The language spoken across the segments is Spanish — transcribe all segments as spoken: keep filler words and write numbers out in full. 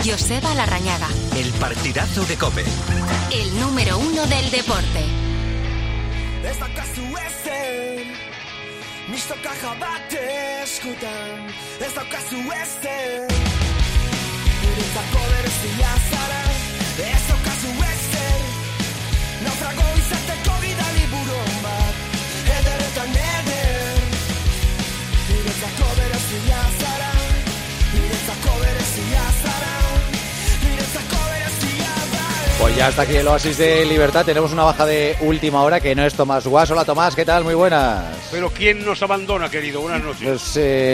Joseba Larrañaga. El partidazo de COPE. El número uno del deporte. Ez daukazu ezen, mistoka bat eskutan. Ez daukazu ezen, niretzako berezia zara. Ez daukazu ezen, naufrago izateko bidali buron bat. Ederetan eder, niretzako berezia zara. Niretzako berezia zara. Niretzako berezia zara. Pues ya está aquí el Oasis de Libertad. Tenemos una baja de última hora que no es Tomás Guas. Hola Tomás, ¿qué tal? Muy buenas. Pero ¿quién nos abandona, querido? Buenas noches. Pues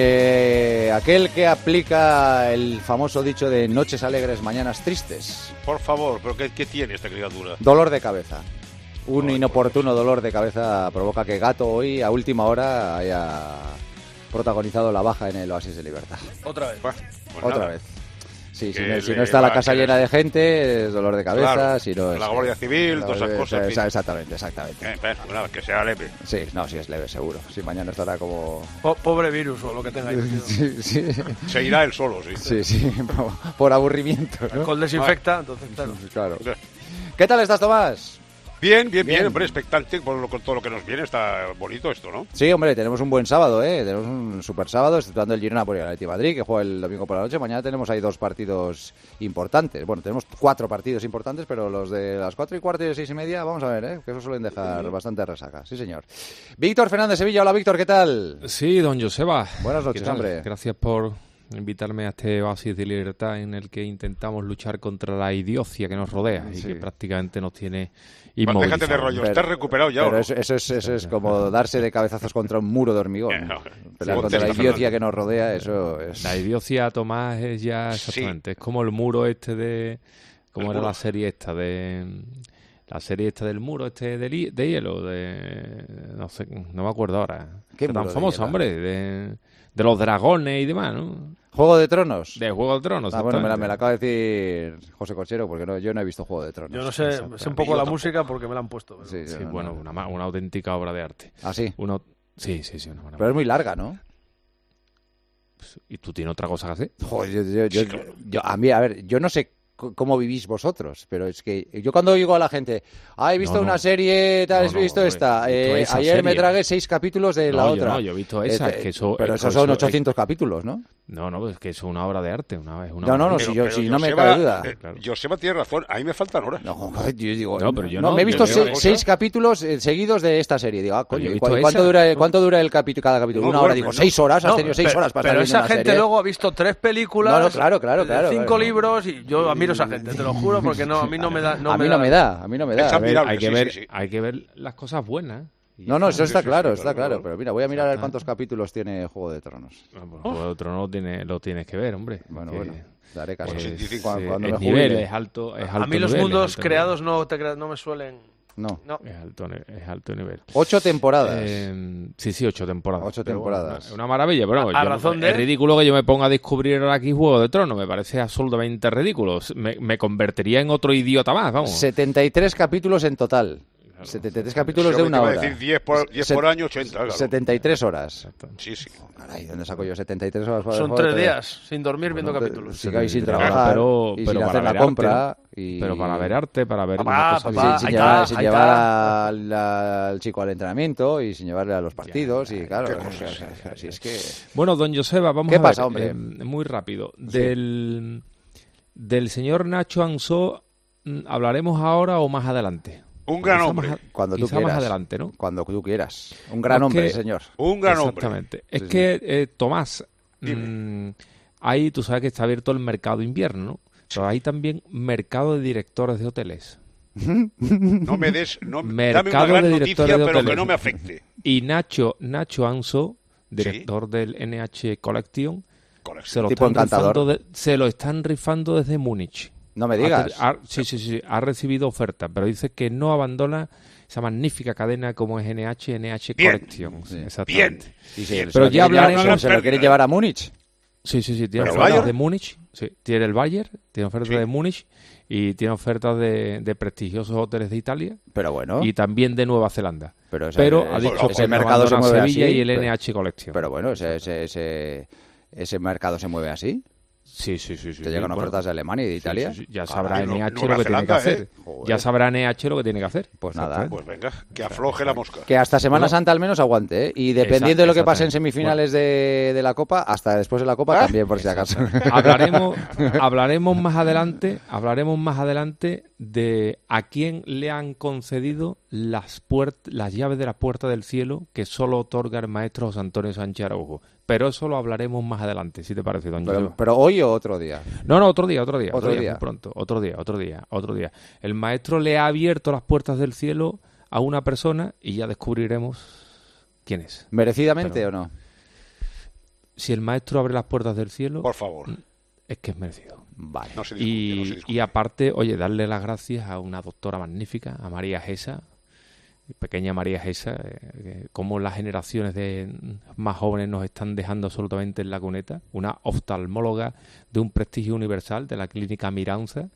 eh, aquel que aplica el famoso dicho de noches alegres, mañanas tristes. Por favor, ¿pero qué, qué tiene esta criatura? Dolor de cabeza. Un Ay, inoportuno dolor de cabeza provoca que Gato hoy a última hora haya protagonizado la baja en el Oasis de Libertad. Otra vez. Bueno, pues Otra nada. vez. Sí, si Que no, si le no está la va- casa que llena le- de gente, es dolor de cabeza. Claro, si no es, la Guardia Civil, todas esas cosas, en fin. Esa- Exactamente, exactamente. Eh, pues nada, que sea leve. Sí, no, sí es leve, seguro. Sí, mañana estará como... Po- pobre virus o lo que tenga ahí. Sí, sí, Se irá él solo, sí. sí, sí, por, por aburrimiento, ¿no? Alcohol desinfecta, entonces claro. Claro. ¿Qué tal estás, Tomás? Bien, bien, bien, Bien. hombre, expectante por lo- con todo lo que nos viene. Está bonito esto, ¿no? Sí, hombre, tenemos un buen sábado, ¿eh? Tenemos un super sábado, exceptuando el Girona por el Atleti de Madrid, que juega el domingo por la noche. Mañana tenemos ahí dos partidos importantes. Bueno, tenemos cuatro partidos importantes, pero los de las cuatro y cuarto y de seis y media, vamos a ver, ¿eh? Que eso suelen dejar bastante resaca. Sí, señor. Víctor Fernández Sevilla. Hola, Víctor, ¿qué tal? Sí, don Joseba. Buenas noches, ¿Qué tal? hombre. Gracias por invitarme a este oasis de libertad en el que intentamos luchar contra la idiocia que nos rodea y Sí. que prácticamente nos tiene Bueno, inmovilizados. déjate de rollos, Pero- ¿estás recuperado ya o Pero no? eso, eso es, eso es como darse de cabezazos contra un muro de hormigón. Eh, no. Pelear Sí, contra la contesta, idiocia Fernando. que nos rodea, eso es... La idiocia, Tomás, es ya Sí. exactamente. Es como el muro este de... ¿Cómo El era muro. la serie esta? De... La serie esta del muro este de, li- de hielo, de... No sé, no me acuerdo ahora. ¿Qué Era muro tan de famosa, hielo? hombre, de... de los dragones y demás, ¿no? ¿Juego de Tronos? De Juego de Tronos. Ah, bueno, me la, exactamente. me la acaba de decir José Cochero, porque no, yo no he visto Juego de Tronos. Yo no sé, Exacto. sé un poco Yo la tampoco. música porque me la han puesto. pero- Sí, Sí, no, bueno, no. una, ma- una auténtica obra de arte. Ah, sí. Uno... Sí, sí, sí, una Pero maravilla. es muy larga, ¿no? ¿Y tú tienes otra cosa que hacer? Joder, yo, yo- yo- Sí, claro. yo- a mí, a ver, yo no sé c- cómo vivís vosotros, pero es que yo cuando digo a la gente, ah, he visto No, no. una serie, tal, No, he no, visto hombre, esta, he visto eh, esa ayer me serie. tragué seis capítulos de la No, yo otra. no, yo he visto esa, Este, es que eso- pero es esos que son eso- ochocientos capítulos, ¿no? No, no, es que es una obra de arte. Una, es una No, no, no, maravilla. si yo- si no me Joseba- cabe duda. eh, Claro. Joseba tiene razón, a mí me faltan horas. No, joder, yo digo, No, pero yo no, no, me he yo visto digo se- una seis, cosa. capítulos eh, seguidos de esta serie. Digo, ah, Pero yo coño, he ¿y cu- visto ¿cuánto esa. dura, cuánto dura el capítulo, cada capítulo? No Una hora, duerme, digo, ¿no? seis horas, has No, tenido seis pe- horas para pero estar viendo esa una gente serie. luego ha visto tres películas, No, no, claro, claro, eh, claro, cinco claro. libros y yo admiro a esa gente, te lo juro, porque no, a mí no me da. No a mí no me da, a mí no me da. Es A ver, admirable, hay que sí, ver, sí, sí. hay que ver las cosas buenas. Y No, no, eso Sí, está sí, claro, sí, está claro, claro. claro. Pero mira, voy a mirar a ver Exacto. cuántos capítulos tiene Juego de Tronos. Ah, pues, Juego de Tronos lo, tiene, lo tienes que ver, hombre. Bueno, que bueno, daré caso. Pues es- sí, sí, Cuando, sí, cuando el me nivel jubile. es alto, es A alto mí los nivel, es mundos alto creados no, te crea- no me suelen. No. No. nivel. Es alto, ni- es alto nivel. Ocho temporadas. Eh, sí, sí, ocho temporadas. Ocho Pero bueno, temporadas. una, una maravilla, pero no, A- a yo no- razón de- es ridículo que yo me ponga a descubrir ahora aquí Juego de Tronos. Me parece absolutamente ridículo. Me, me convertiría en otro idiota más, vamos. setenta y tres capítulos en total. setenta y tres capítulos Sí, de hombre, una te iba a hora. decir diez por, diez Se- por año, ochenta, claro. setenta y tres horas. Sí, sí. Caray, ¿dónde saco yo setenta y tres horas para ver Son Juego de tres Tronos? días sin dormir viendo Bueno, capítulos. Sí, ahí sin Pero- trabajar pero- y pero sin para hacer la ver arte, compra. ¿no? y... Pero para ver arte, para ver Papá, una cosa Sí, papá, sin ahí llevar, está, sin ahí llevar está. al, al chico al entrenamiento y sin llevarle a los partidos y claro, qué o sea, cosas. o sea, si es que Bueno, don Joseba, vamos ¿Qué a ver. pasa, hombre? eh, muy rápido. Del, del señor Nacho Ansó, mm, ¿hablaremos ahora o más adelante? Un gran Quizá hombre. más a- cuando tú quizá quieras, más adelante, ¿no? cuando tú quieras, un gran Porque- hombre, señor. Un gran hombre. Exactamente. Es Sí, sí. que, eh, Tomás, Dime. mm, ahí tú sabes que está abierto el mercado invierno, ¿no? Pero hay también mercado de directores de hoteles. No me des, no, dame una Mercado gran de noticia, directores de pero que hoteles. no me afecte. Y Nacho, Nacho Anso, director del N H Collection, se lo, Tipo están encantador. rifando de- se lo están rifando desde Múnich. No me digas. Ha- ha- sí, sí, sí, ha recibido ofertas, pero dice que no abandona esa magnífica cadena como es N H, N H Bien. Collection. Sí. Exactamente. Y si se Pero lo ya quiere llevar- hablaremos- se lo quiere llevar a Múnich. Sí, sí, sí, tiene ¿Pero ofertas Bayern? de Múnich, sí, tiene el Bayern, tiene ofertas Sí. de Múnich y tiene ofertas de, de prestigiosos hoteles de Italia Pero bueno, y también de Nueva Zelanda. pero, ese- Pero ese- ha dicho ese que no mercado se abandona mueve Sevilla así. y el pero- N H Collection. Pero bueno, ese, ese, ese, ese mercado se mueve así. Sí, sí, sí. sí Te llegan sí, ofertas bueno, de Alemania y de sí, Italia. sí, sí. Ya sabrá Ah, N H Nueva lo que tiene que Zelanda, hacer. ¿eh? Joder. Ya sabrá N H lo que tiene que hacer. Pues nada. Pues venga, que afloje la mosca. Que hasta Semana Bueno. Santa al menos aguante, ¿eh? Y dependiendo Exacto, de lo que pase en exactamente. semifinales de, de la Copa, hasta después de la Copa también, por si acaso. Hablaremos, hablaremos más adelante, hablaremos más adelante de a quién le han concedido las puert- las llaves de la puerta del cielo que solo otorga el maestro José Antonio Sánchez Araujo. Pero eso lo hablaremos más adelante, si te parece, don Pero, Joseba. pero hoy o otro día. No, no, otro día, otro día. Otro día. Muy pronto, otro día, otro día, otro día. El maestro le ha abierto las puertas del cielo a una persona y ya descubriremos quién es. ¿Merecidamente Pero- o no? Si el maestro abre las puertas del cielo, Por favor. es que es merecido. Vale. No se discute, no se Y, discute. y aparte, oye, darle las gracias a una doctora magnífica, a María Gesa, pequeña María Gesa, eh, eh, cómo las generaciones de más jóvenes nos están dejando absolutamente en la cuneta, una oftalmóloga de un prestigio universal de la clínica Miranza,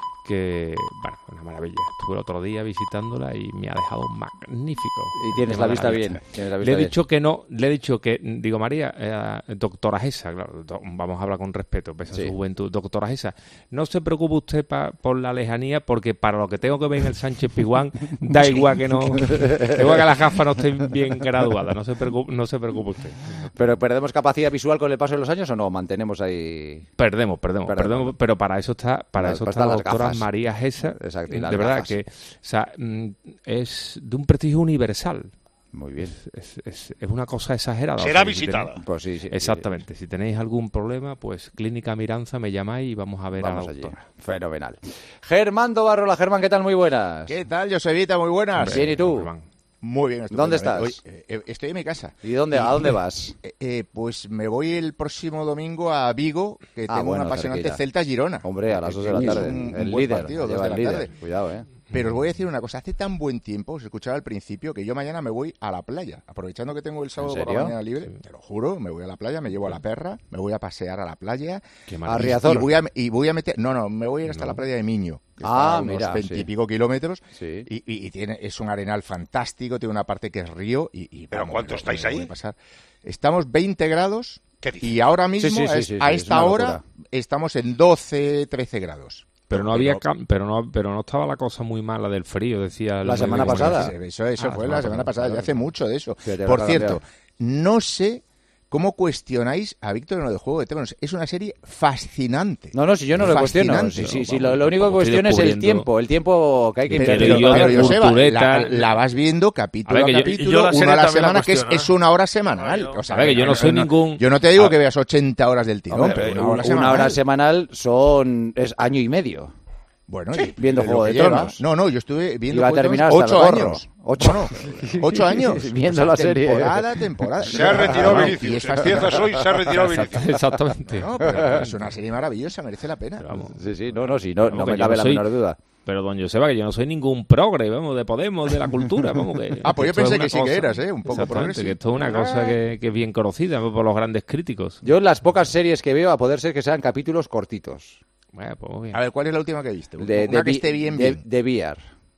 que, bueno, una maravilla. Estuve el otro día visitándola y me ha dejado magnífico. Y tienes Qué la vista maravilla. bien. Tienes la Le vista he bien. dicho que no, le he dicho que, digo, María, eh, doctora Gesa, claro, do- vamos a hablar con respeto, pese a Sí. su juventud, doctora Gesa, no se preocupe usted pa- por la lejanía, porque para lo que tengo que ver en el Sánchez Pizjuán, da igual que no, da igual que las gafas no estén bien graduadas, no se preocupe, no se preocupe usted. ¿Pero perdemos capacidad visual con el paso de los años o no? ¿Mantenemos ahí...? Perdemos, perdemos, Perdemos. perdemos, pero para eso está, para Para- eso para está la estar las doctora gafas. María Gesa, Exacto, y de las verdad gafas. que, o sea, mm, es de un prestigio universal. Muy bien. Es, es, es una cosa exagerada. Será O sea, si visitada. tenemos- Pues sí, sí. Exactamente. Si tenéis algún problema, pues Clínica Miranza me llamáis y vamos a ver Vamos a la allí. doctora. Fenomenal. Germán Barrola, Germán, ¿qué tal? Muy buenas. ¿Qué tal, Josevita? Muy buenas. Bien, ¿y tú? Germán. Muy bien. ¿Dónde estupendamente. estás? Hoy, eh, estoy en mi casa. ¿Y dónde, a dónde vas? Eh, eh, pues me voy el próximo domingo a Vigo, que Ah, tengo bueno, un apasionante cerquita. Celta-Girona. Hombre, a las dos de la Es tarde. un- un el buen líder. partido, dos lleva de el la líder. tarde. Cuidado, ¿eh? Pero os voy a decir una cosa, hace tan buen tiempo, os escuchaba al principio, que yo mañana me voy a la playa. Aprovechando que tengo el sábado por la serio? mañana libre, te lo juro, me voy a la playa, me llevo a la perra, me voy a pasear a la playa. Qué A maravilla. Riazor. Y voy a, y voy a meter... No, no, me voy a ir hasta No. la playa de Miño. Que Ah, está a unos mira, veinte sí. y pico kilómetros. Sí. Y, y- y tiene, es un arenal fantástico, tiene una parte que es río. Y, y ¿Pero vamos, cuánto me lo- estáis me lo voy ahí? a pasar. Estamos veinte grados ¿Qué dices? y ahora mismo, Sí, sí, sí, a es- sí, a sí, es esta una hora, locura. estamos en doce, trece grados. Pero no había cam- pero no pero no estaba la cosa muy mala del frío, decía el La medio semana de pasada. comunicación. Eso, eso Ah, fue la la semana semana pasada, ya pasada. hace mucho de eso. Fíjate, Por lo ha cierto, cambiado. no sé cómo cuestionáis a Víctor en lo de Juego de Tronos. Es una serie fascinante. No, no, si yo no lo cuestiono. Fascinante. Sí, sí, No, sí, vamos, lo, lo único que tampoco estoy cuestiono es el descubriendo- tiempo. El tiempo que hay que Pero, invertir. Pero yo pero, de Joseba, cultureta- la, la vas viendo capítulo A ver, que a yo- capítulo, yo la uno serie a la también la semana, que es, cuestiono, es una hora semanal. Yo- O sea, A ver, que yo no soy ningún- Yo no te digo a- que veas ochenta horas del tirón, Hombre, pero una, una hora una semanal. hora semanal son es año y medio. Bueno, Sí, y- viendo lo Juego que de lleva- Tronos. No, no, yo estuve viendo Iba a Juego de terminar Tronos hasta ocho el gorro. años. Ocho. Bueno, ocho años. Viendo la serie. Temporada, temporada. Se ha retirado No, y Vinicius. es fascinante. Empiezas hoy, se ha retirado Vinicius. Exactamente. No, pero es una serie maravillosa, merece la pena. Pero vamos, Sí, sí, no, no, sí, no, Vamos, no que me yo cabe no la soy- menor duda. pero don Joseba, que yo no soy ningún progre, vamos, de Podemos, de la cultura, vamos que... Ah, pues yo esto es pensé una que sí que cosa- eras, ¿eh? Un poco Exactamente, progre, que sí. esto es una cosa que, que es bien conocida por los grandes críticos. Yo las pocas series que veo, a poder ser que sean capítulos cortitos. Bueno, pues muy bien. A ver, ¿cuál es la última que viste? De, Una de que Vi- esté bien, de, bien. de V R.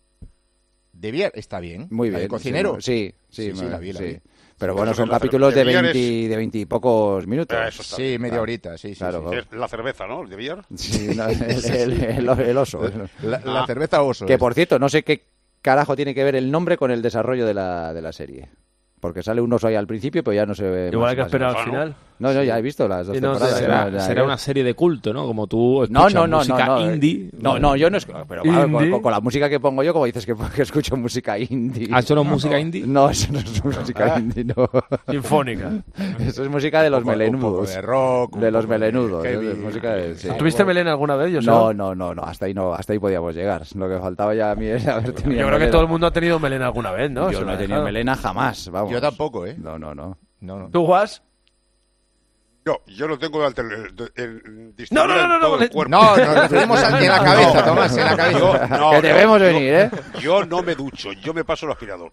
De Vier está bien. Muy ¿La bien. de cocinero? Sí, sí, Sí, sí, me- la vi, la sí. vi. Pero Sí, bueno, eso son es la capítulos de cerveza. De V R veinte, es- de veinte y pocos minutos. Ah, eso está Sí, bien. media Claro. horita, sí, sí. Claro, sí. Es la cerveza, ¿no? El de billar. Sí, no, el, el- el- el oso. La, la cerveza oso. Que es. por cierto, no sé qué carajo tiene que ver el nombre con el desarrollo de la, de la serie. Porque sale un oso ahí al principio, pero ya no se ve. Igual más- hay que más- esperar al Bueno. final. No, no, ya he visto las dos Y no sé, temporadas. será, ya- ya- será ya- una serie de culto, ¿no? Como tú No, escuchas no, no, música no, no. indie. No, no, yo no es. Pero claro, con, Indie. con- con la música que pongo yo, como dices que, que escucho música indie. ¿Ah, eso no es música indie? No, eso no es música indie, no. Sinfónica. Eso es música de los Un poco- un poco melenudos. de rock. un De los poco de melenudos. heavy. ¿eh? De música de- sí. ¿Tuviste melena alguna vez, Joseba? No, no, no, no, hasta ahí no, hasta ahí podíamos llegar. Lo que faltaba ya a mí era haber tenido Yo creo que melena. todo el mundo ha tenido melena alguna vez, ¿no? Yo Se no lo he ha tenido dejado. melena jamás, vamos. Yo tampoco, ¿eh? No, no, no. No, no. ¿Tú, Guas? Yo, yo lo tengo de alter- de- en- No, no, distribuido no, en no, todo no, el cuerpo. No, nos referimos a- en la cabeza, Tomás, en la cabeza. Yo, no, Que no, debemos yo- venir, ¿eh? Yo no me ducho, yo me paso el aspirador.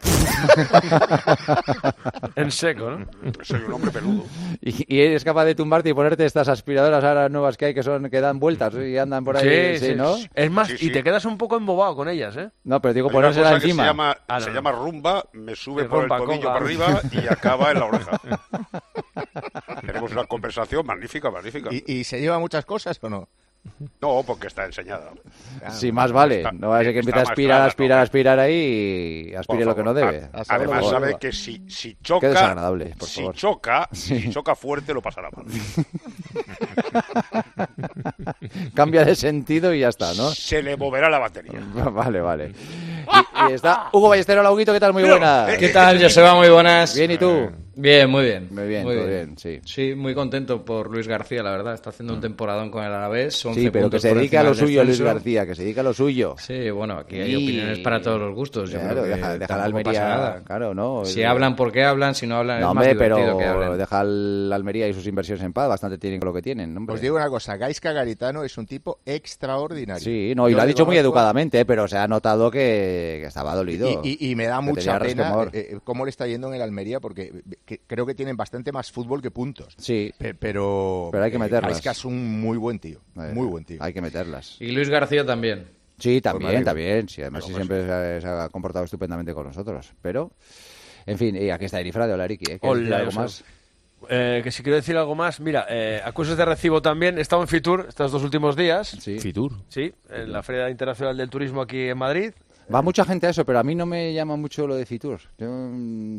En seco, ¿no? Soy un hombre peludo. Y, y eres capaz de tumbarte y ponerte estas aspiradoras ahora nuevas que hay que son que dan vueltas y andan por ahí, sí, ¿no? Es más, Sí, y sí. te quedas un poco embobado con ellas, ¿eh? No, pero digo Hay una ponérsela cosa que encima. Se llama, Ah, no, se no. llama rumba, me sube Que por rumba, el tobillo conga. para arriba y acaba en la oreja. Pero tenemos una conversación magnífica, magnífica. ¿Y, ¿Y se lleva muchas cosas o no? No, porque está enseñada. Sí, más vale. Está, no va a ser que está empiece a aspirar, clara, aspirar, no, aspirar ahí y aspire lo que no debe. A, además Por sabe favor. que si, si choca, Qué desagradable, por si favor. choca, Sí. si choca fuerte lo pasará mal. Cambia de sentido y ya está, ¿no? Se le moverá la batería. Vale, vale. Y, y está Hugo Ballestero, la Huguito, ¿qué tal? Muy buena. eh, ¿Qué tal, Joseba? Muy buenas. Bien, ¿y tú? Bien, muy bien. Muy bien, todo bien, sí. Sí, muy contento por Luis García, la verdad. Está haciendo un temporadón con el Alavés. once Sí, pero que puntos se por dedique a encima lo del suyo, Luis descenso. García, que se dedique a lo suyo. Sí, bueno, aquí hay Y- opiniones para todos los gustos. Yo Claro, creo que deja, deja la tampoco pasa Almería, nada. claro, ¿no? Si El- hablan, ¿por qué hablan? Si no hablan, No, es más hombre, pero divertido que hablen. deja la Almería y sus inversiones en paz, bastante tienen con lo que tienen, hombre. Os digo una cosa, Gaisca Garitano es un tipo extraordinario. Sí, no, y Yo lo ha le dicho muy conozco educadamente, ¿eh? Pero se ha notado que, que estaba dolido. Y, y- y me da que mucha tenía pena resquemor. eh, eh, cómo le está yendo en el Almería, porque que- creo que tienen bastante más fútbol que puntos. Sí, Pe- Pero, Pero hay que eh, meterlas. Gaisca es un muy buen tío, eh, muy buen tío. hay que meterlas. Y Luis García también. Sí, Pues me también, alegro. también. Sí, además sí, siempre se ha, se ha comportado estupendamente con nosotros. Pero, en fin, y aquí está Erifrade, hola Eriki, ¿eh? ¿Quieres decir Hola, algo José. más? Eh, que si quiero decir algo más, mira, eh, acusos de recibo también. He estado en Fitur estos dos últimos días. Sí. Fitur. Sí, en la Feria Internacional del Turismo aquí en Madrid. Va mucha gente a eso, pero a mí no me llama mucho lo de Fitur. Yo, mm,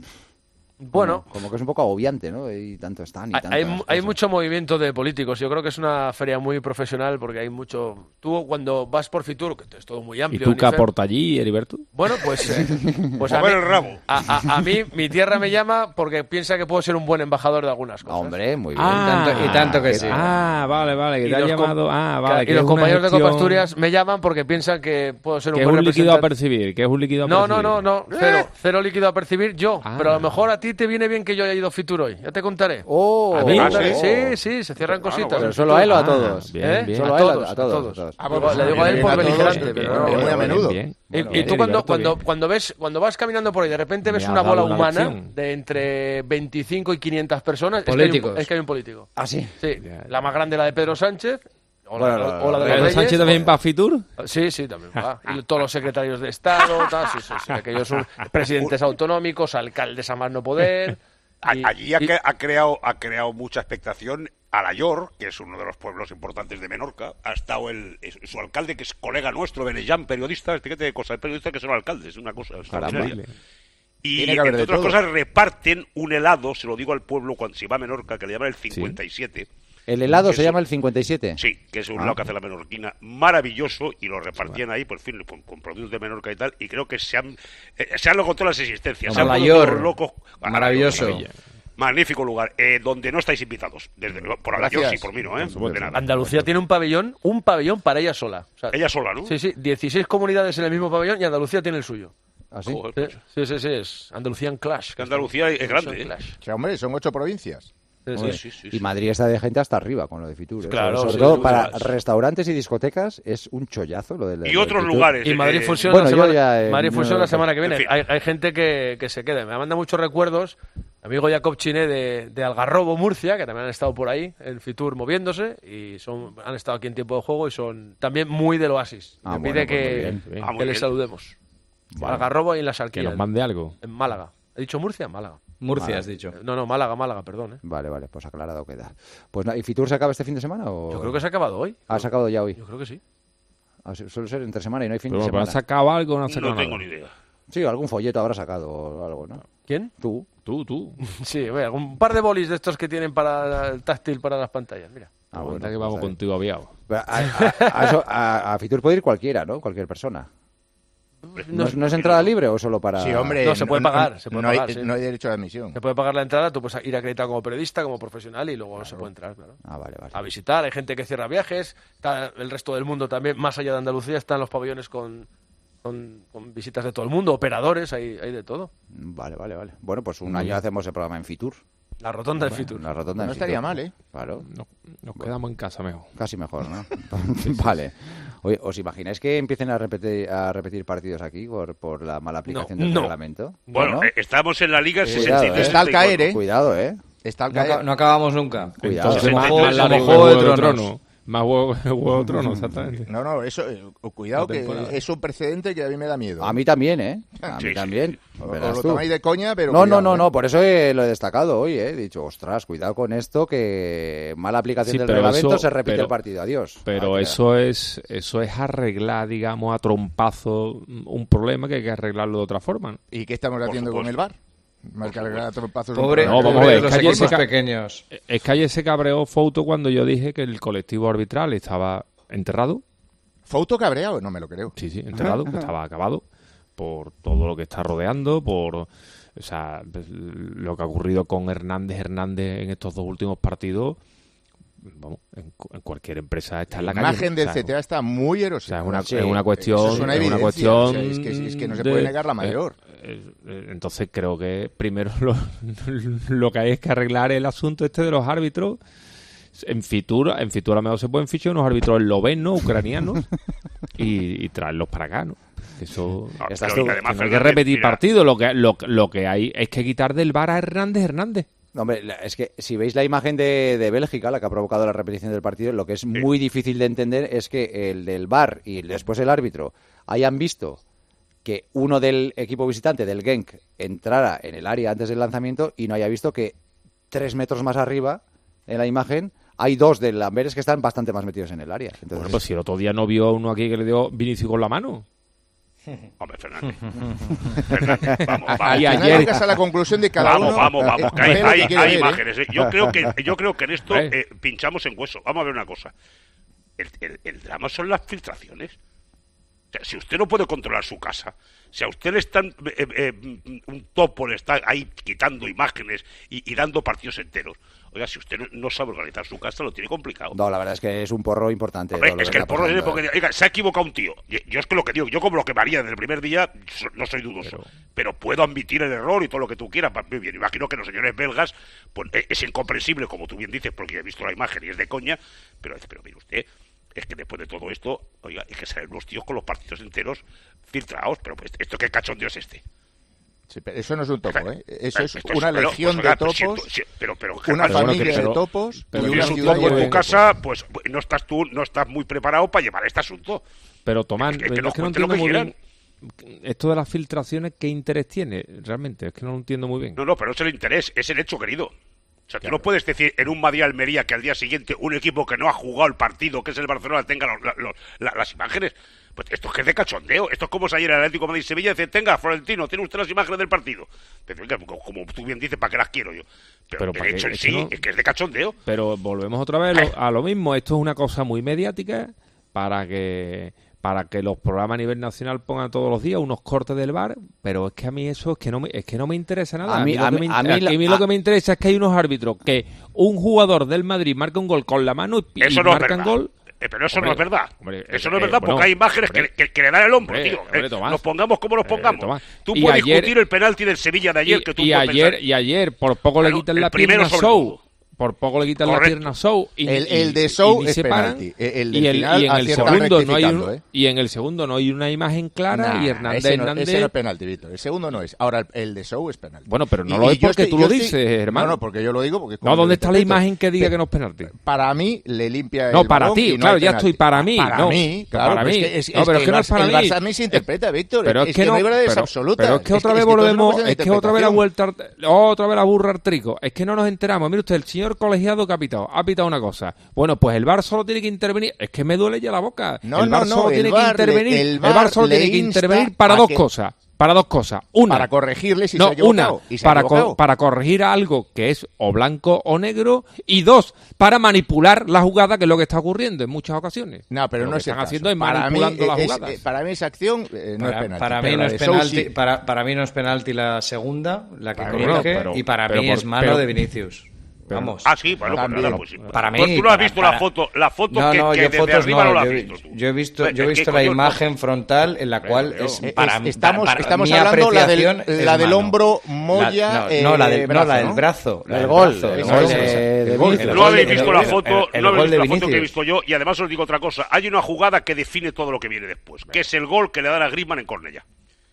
Bueno, como, como que es un poco agobiante, ¿no? Y tanto están y hay, tantas hay, mu- hay cosas. mucho movimiento de políticos. Yo creo que es una feria muy profesional porque hay mucho... Tú cuando vas por Fitur, que es todo muy ¿Y amplio... tú qué Nifer, aporta allí, Heriberto? Bueno, pues, eh, pues a, mí, Mover el rabo. a, a- a mí mi tierra me llama porque piensa que puedo ser un buen embajador de algunas Ah, cosas. hombre, muy bien. Ah, tanto- y tanto que sí. Ah, vale, vale, que Y te ha los com- llamado... Ah, Claro, vale. y que los es una compañeros de gestión- Copa Asturias me llaman porque piensan que puedo ser un Que es buen un líquido a representante. percibir, que es un líquido a No, percibir. no, no, no, cero, cero líquido a percibir yo. Ah. Pero a lo mejor a ti te viene bien que yo haya ido a Fitur hoy. Ya te contaré. Oh, ¿A Te mí? contaré. ¿Ah, sí? sí, se cierran Claro, cositas. pero en solo a él o a Fitur. todos. Bien, ¿Eh? bien. Solo a, a él o todos, a a todos, todos. a todos. Ah, Digo- pues, le digo a él bien, por a todos, beligerante. bien, pero bien, no, muy a bien, menudo. bien. Y, Bueno, y bien, tú cuando, Heriberto, cuando, bien. cuando ves cuando vas caminando por ahí, de repente Me ves ha una dado bola una humana lección. de entre veinticinco y quinientas personas, es que, hay Políticos. un, es que hay un político. Ah, sí. Sí, Ya, la más grande la de Pedro Sánchez, o la, Bueno, no, no, o la de no, los ¿Pedro Reyes, Sánchez también va a Fitur? Sí, sí, también va. Y todos los secretarios de Estado, tal, sí, sí, sí, aquellos son presidentes autonómicos, alcaldes a más no poder. A- y- Allí ha, y- cre- ha creado ha creado mucha expectación. Alayor, que es uno de los pueblos importantes de Menorca, ha estado el, es- su alcalde, que es colega nuestro, Benellán, periodista, fíjate de cosas, el periodista que son alcaldes, es una cosa extraordinaria. Vale. Y Tiene que haber entre de otras todo. cosas reparten un helado, se lo digo al pueblo cuando si va a Menorca, que le llaman el cincuenta y siete. El helado Que se es llama un- el cincuenta y siete. Sí, que es un Ah. helado que hace la menorquina maravilloso y lo repartían ahí, por fin, con, con productos de Menorca y tal, y creo que se han, eh, se han logrado todas las existencias. Se han Alayor. vuelto todos locos. Maravilloso. Maravilla. Magnífico lugar, eh, donde no estáis invitados. Desde, por Alayor Gracias. sí, por mí no, ¿eh? De nada. Andalucía tiene un pabellón, un pabellón para ella sola. O sea, Ella sola, ¿no? Sí, sí, dieciséis comunidades en el mismo pabellón y Andalucía tiene el suyo. ¿Ah, sí? Joder, Sí, pues, sí, sí, sí, es Andalucían Clash. que Andalucía es grande, Andalucían ¿eh? Clash. O sea, hombre, son ocho provincias. Sí, sí. Hombre, sí, sí, y sí. Madrid está de gente hasta arriba con lo de Fitur. ¿eh? Claro, sobre sí, todo sí, para sí. restaurantes y discotecas es un chollazo lo del Y lo de otros Fitur. lugares. Y Madrid eh, fusiona bueno, la yo semana, ya, eh, Madrid no- fusiona la semana que en viene. fin. Hay, hay gente que, que se queda. Me manda muchos recuerdos. Amigo Jacob Chiné de, de Algarrobo, Murcia, que también han estado por ahí en Fitur moviéndose y son han estado aquí en tiempo de juego y son también muy del Oasis. Ah, Me bueno, pide pues muy que, bien, bien. Ah, muy que les bien. saludemos. Vale. Algarrobo y en las Que Alquilas. nos mande algo. En Málaga. ¿He dicho Murcia? Málaga. Murcia, Vale. has dicho. No, no, Málaga, Málaga, perdón. ¿eh? Vale, vale, pues aclarado queda. Pues no, ¿y Fitur se acaba este fin de semana o...? Yo creo que se ha acabado hoy. ¿Ha sacado ya hoy? Yo creo que sí. Ah, sí, suele ser entre semana y no hay fin Pero de ¿pero ¿han semana. sacado algo o no han sacado No tengo nada? ni idea. Sí, algún folleto habrá sacado o algo, ¿no? ¿Quién? Tú. Tú, tú. Sí, mira, un par de bolis de estos que tienen para el táctil para las pantallas. Mira. Ah, Aguanta bueno, que vamos está bien. contigo aviado. Pero A, a- a eso- a- a Fitur puede ir cualquiera, ¿no? Cualquier persona. ¿No, es- no es entrada libre o solo para...? Sí, hombre. No, se puede pagar, se puede no hay, pagar, sí. no hay derecho de admisión. Se puede pagar la entrada, tú puedes ir acreditado como periodista, como profesional y luego se puede entrar, claro. Ah, vale, vale. A visitar, hay gente que cierra viajes, está el resto del mundo también, más allá de Andalucía, están los pabellones con, con, con visitas de todo el mundo, operadores, hay, hay de todo. Vale, vale, vale. Bueno, pues un año hacemos el programa en Fitur. La rotonda del Fitur. Una rotonda No en estaría Fitur. mal, ¿eh? Claro, Nos, nos quedamos en casa mejor. casi mejor, ¿no? Vale. Oye, ¿os imagináis que empiecen a repetir, a repetir partidos aquí por, por la mala aplicación No, del no. reglamento? Bueno, ¿No? eh, estamos en la Liga Cuidado, sesenta y tres eh. Está al caer, ¿eh? Cuidado, ¿eh? Está al No, aca- caer. no acabamos nunca. Cuidado. Entonces, Como más, Juego- más largo como que Juego de Juego de Tronos. Tronos. Más huevo que huevo otro, no, exactamente. No, no, eso, eh, cuidado, que es un precedente que a mí me da miedo. A mí también, ¿eh? A mí Sí, también. O, Verás o lo tú. tomáis de coña, pero No, cuidado, no, no, ¿eh? no, por eso eh, lo he destacado hoy, ¿eh? He dicho, ostras, cuidado con esto, que mala aplicación Sí, del pero reglamento, eso- se repite pero- el partido, adiós. Pero Vaya. eso es eso es arreglar, digamos, a trompazo un problema que hay que arreglarlo de otra forma, ¿no? ¿Y qué estamos Por haciendo con supuesto. el bar? Marcar a trompazos. Pobre, No, vamos a pobre ver, de los calle equipos seca- pequeños. Es que ayer se cabreó Fouto cuando yo dije que el colectivo arbitral estaba enterrado. ¿Fouto cabreado? No me lo creo. Sí, sí, enterrado, que estaba acabado por todo lo que está rodeando, por o sea, pues, lo que ha ocurrido con Hernández Hernández en estos dos últimos partidos. Vamos, en, cu- en cualquier empresa está en la, La calle. imagen ¿no? del O sea, C T A está muy O erosionada. sea, es una, Sí, es una cuestión. eso es una es una evidencia, cuestión o sea, es que- es que no se puede negar la mayor. eh, eh, entonces creo que primero lo, lo que hay es que arreglar el asunto este de los árbitros. En Fitur, en Fitur a lo mejor se pueden fichar unos árbitros eslovenos, ucranianos y, y traerlos para acá, ¿no? Eso. No, Estás pero tú, y además, Que no hay que Fernández, repetir mira, partido, lo que, lo, lo que hay es que quitar del V A R a Hernández Hernández. No, hombre, la- es que si veis la imagen de, de Bélgica, la que ha provocado la repetición del partido, lo que es muy difícil de entender es que el del V A R y después el árbitro hayan visto que uno del equipo visitante, del Genk, entrara en el área antes del lanzamiento y no haya visto que tres metros más arriba, en la imagen, hay dos del Amberes que están bastante más metidos en el área. Entonces, Bueno, pues si el otro día no vio uno aquí que le dio Vinicius con la mano. Hombre, Fernández. Fernández, vamos, Al vamos. Y final ayer- llegas a la conclusión de cada Vamos, uno. vamos, vamos, que hay, ve lo que hay- quiere hay ver, ¿eh? imágenes. ¿eh? Yo creo que yo creo que en esto ¿Eh? eh, pinchamos en hueso. Vamos a ver una cosa. El, el- el drama son las filtraciones. O sea, si usted no puede controlar su casa, si a usted le están eh, eh, un topo le está ahí quitando imágenes y, y dando partidos enteros. Oiga, si usted no, no sabe organizar su casa, lo tiene complicado. no, la verdad es que es un porro importante. Hombre, todo lo es que el está porro viene pasando. porque, oiga, se ha equivocado un tío. Yo, yo es que lo que digo, yo como lo que me haría desde el primer día, so- no soy dudoso. Pero, Pero- puedo admitir el error y todo lo que tú quieras. Muy bien, imagino que los señores belgas, pues eh, es incomprensible, como tú bien dices, porque yo he visto la imagen y es de coña, pero, pero mire usted, es que después de todo esto, oiga, es que salen los tíos con los partidos enteros filtrados, pero pues, ¿esto qué cachondeo es este? Sí, pero eso no es un topo, ¿eh? Eso es Esto una pero, legión pues, oiga, de pues, si topos, tú- si- pero, pero, una Germán, bueno, familia que- pero- de topos pero y si una tienes un ciudad topo en llena tu de casa, pues no estás tú, no estás muy preparado para llevar este asunto. Pero Tomás, Es que- es que que, nos no cuenten lo entiendo que muy quieran. bien esto de las filtraciones, ¿qué interés tiene realmente? Es que no lo entiendo muy bien. No, no, pero no es el interés, es el hecho, querido. O sea, tú no puedes decir en un Madrid-Almería que al día siguiente un equipo que no ha jugado el partido, que es el Barcelona, tenga los- la- los- la- las imágenes. Pues esto es que es de cachondeo. Esto es como si ayer el Atlético de Madrid-Sevilla dice, tenga, Florentino, tiene usted las imágenes del partido. Pero, oiga, como, como tú bien dices, ¿para qué las quiero yo? Pero, Pero el ¿para qué? hecho en Es que sí no- es que es de cachondeo. Pero volvemos otra vez lo- a lo mismo. Esto es una cosa muy mediática para que para que los programas a nivel nacional pongan todos los días unos cortes del V A R, pero es que a mí eso es que no me, es que no me interesa nada. A mí- lo a que mí- me, a mí in- la- a mí lo a- que me interesa es que hay unos árbitros que un jugador del Madrid marca un gol con la mano y, y Eso no es marcan verdad. gol. Eh, pero eso Hombre, no es verdad. hombre, eso eh, no es eh, verdad bueno, porque hay imágenes hombre, que, que, que le dan el hombro, hombre, tío. hombre, Eh, Tomás. los pongamos como los Eh, pongamos. Tomás. Tú Y puedes ayer- discutir el penalti del Sevilla de ayer Y, que tú y puedes ayer pensar. y ayer por poco le Claro, quitan el la primero pierna a sobre Show. todo. Por poco le quitan Correcto. la pierna a Show y, El- y- el de y- Show y es se paran. penalti. El del y, el, final y en el aciertan segundo no hay un- rectificando, ¿eh? y en el segundo no hay una imagen clara Nah, y Hernández ese no, Hernández ese no es penalti, Víctor. El segundo no es. Ahora, el, el de Show es penalti. Bueno, pero no Y- lo y es yo porque estoy- tú lo yo dices, estoy- hermano. No, no, porque yo lo digo. Porque es No, como ¿dónde yo está la interpreto. imagen que diga Pe- que no es penalti? Para mí le limpia el No, para balón ti, y no claro, hay ya penalti. estoy para mí, Para no. mí, claro. Para pero mí. Es que, es, No, pero es que el no es Barça- para el mí. Barça también se interpreta, Víctor. Pero es que no, hay verdades pero, absolutas. pero es que otra vez es todo es una volvemos, cuestión de es que otra vez la interpretación. vuelta, otra vez la burra al trigo. Es que no nos enteramos. Mire usted, el señor colegiado que ha pitado, ha pitado una cosa. Bueno, pues el V A R solo tiene que intervenir. Es que me duele ya la boca. No, el no, V A R no, solo el tiene V A R que intervenir. le- el el V A V A R R solo le tiene que insta intervenir para a dos que- cosas. Para dos cosas. Una. Para corregirle si no, se ha equivocado. una, y se ha para, co- equivocado. para corregir algo que es o blanco o negro. Y dos, para manipular la jugada, que es lo que está ocurriendo en muchas ocasiones. No, pero Lo no que es el están caso. haciendo es para mí, manipulando las es- jugadas. eh, para mí esa acción eh, no para, es penalti. para mí pero no la es de Show penalti, sí. para, para mí no es penalti la segunda, la que Para mí corrige, no, pero- y para pero mí por- es mano pero- de Vinicius. Vamos. Ah, sí, bueno, pues También. nada, pues sí. Para mí, Pues tú no has para- visto para- la foto, la foto No, que, no, que yo desde fotos arriba no, no. la has Yo, visto tú. yo he visto, Pues, yo he ¿qué visto la coño? imagen frontal en la cual Leo. es Eh, para, es- estamos para- estamos mi hablando la del, apreciación es la del mano. hombro Moya. La- no, eh, no, la del, brazo, no, la del ¿no? brazo. la El del gol, brazo, el el gol gol de- de- de el gol- Vinicius. el No gol habéis de- visto el- la el- foto, el- el no habéis gol de visto la foto que he Vinicius. visto yo y además os digo otra cosa. Hay una jugada que define todo lo que viene después, que es el gol que le da a Griezmann en Cornellá.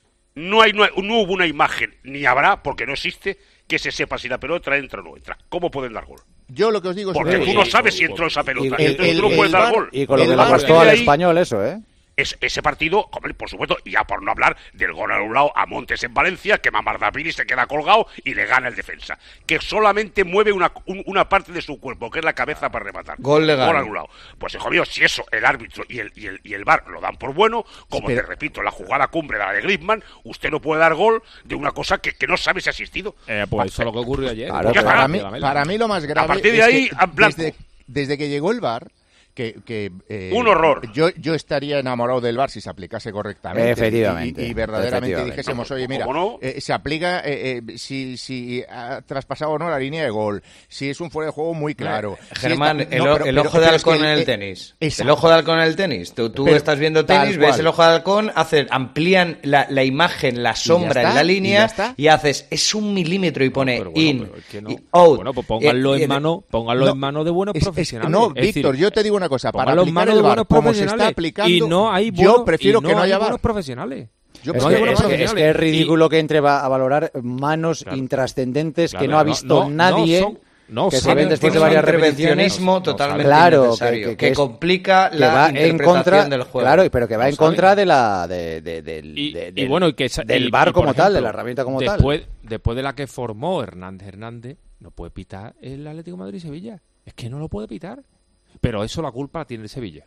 No hay, no, hay- no hubo una imagen, ni habrá, porque no existe, que se sepa si la pelota entra o no entra. ¿Cómo pueden dar gol? Yo lo que os digo es Porque que tú no sabes si entró esa pelota. El- Entonces el- tú no puedes el dar VAR gol. Y con lo El que le VAR costó al de ahí- Español eso, ¿eh? Es, ese partido, hombre, por supuesto, y ya por no hablar del gol anulado a Montes en Valencia, que Mamardapini se queda colgado y le gana el defensa, que solamente mueve una, un- una parte de su cuerpo, que es la cabeza para rematar. Gol legal. Gol anulado. Pues, hijo mío, si eso el árbitro y el, y el, y el V A R lo dan por bueno, como Sí, pero- te repito, la jugada cumbre de la de Griezmann, usted no puede dar gol de una cosa que, que no sabe si ha existido. Eh, pues eso es lo que ocurrió ayer. Claro, Ya pero- para está. mí, para mí lo más grave A partir de es ahí, que a blanco. desde, desde que llegó el V A R, que, que eh, Un horror. Yo, yo estaría enamorado del V A R si se aplicase correctamente. Efectivamente, Y, y verdaderamente efectivamente. dijésemos, oye, mira, ¿Cómo no? eh, se aplica eh, eh, si, si ha traspasado o no la línea de gol, si es un fuera de juego muy claro. Si Germán, está- el, no, o- pero- el pero- ojo de pero es que halcón en el eh, tenis. exacto. El ojo de halcón en el tenis. Tú, tú Pero estás viendo tal tenis, ves cual. el ojo de halcón, haces, amplían la, la imagen, la sombra está, en la y ya línea está. y, haces, es un milímetro y pone Pero bueno, in, pero es que no. y out. Bueno, pues pónganlo Eh, en eh, mano, pónganlo no, en mano de buenos es- es- profesionales. no, Es Víctor, decir, yo te digo una cosa, para pónganlo en aplicar manos el de V A R buenos como se está profesionales. aplicando, y no hay yo buenos- prefiero y no que no hay haya V A R. buenos profesionales. Yo Es No que, hay buenos es, que, es profesionales. que es ridículo que entre va a valorar manos Claro. intrascendentes Claro, que no ha visto no, no nadie, son- no que se son- ven después de Tiene un varias intervencionismo repeticiones. totalmente Claro, innecesario, que- que, que- que es- complica que la va en interpretación contra, del juego. claro, pero que va No en saben. contra de la de, de- del- Y, de- y del- bueno, y que esa- del y- V A R y, por como tal, de ejemplo, la herramienta como después, tal. Después de la que formó Hernández Hernández, no puede pitar el Atlético de Madrid-Sevilla. Es que no lo puede pitar. Pero eso la culpa la tiene el Sevilla.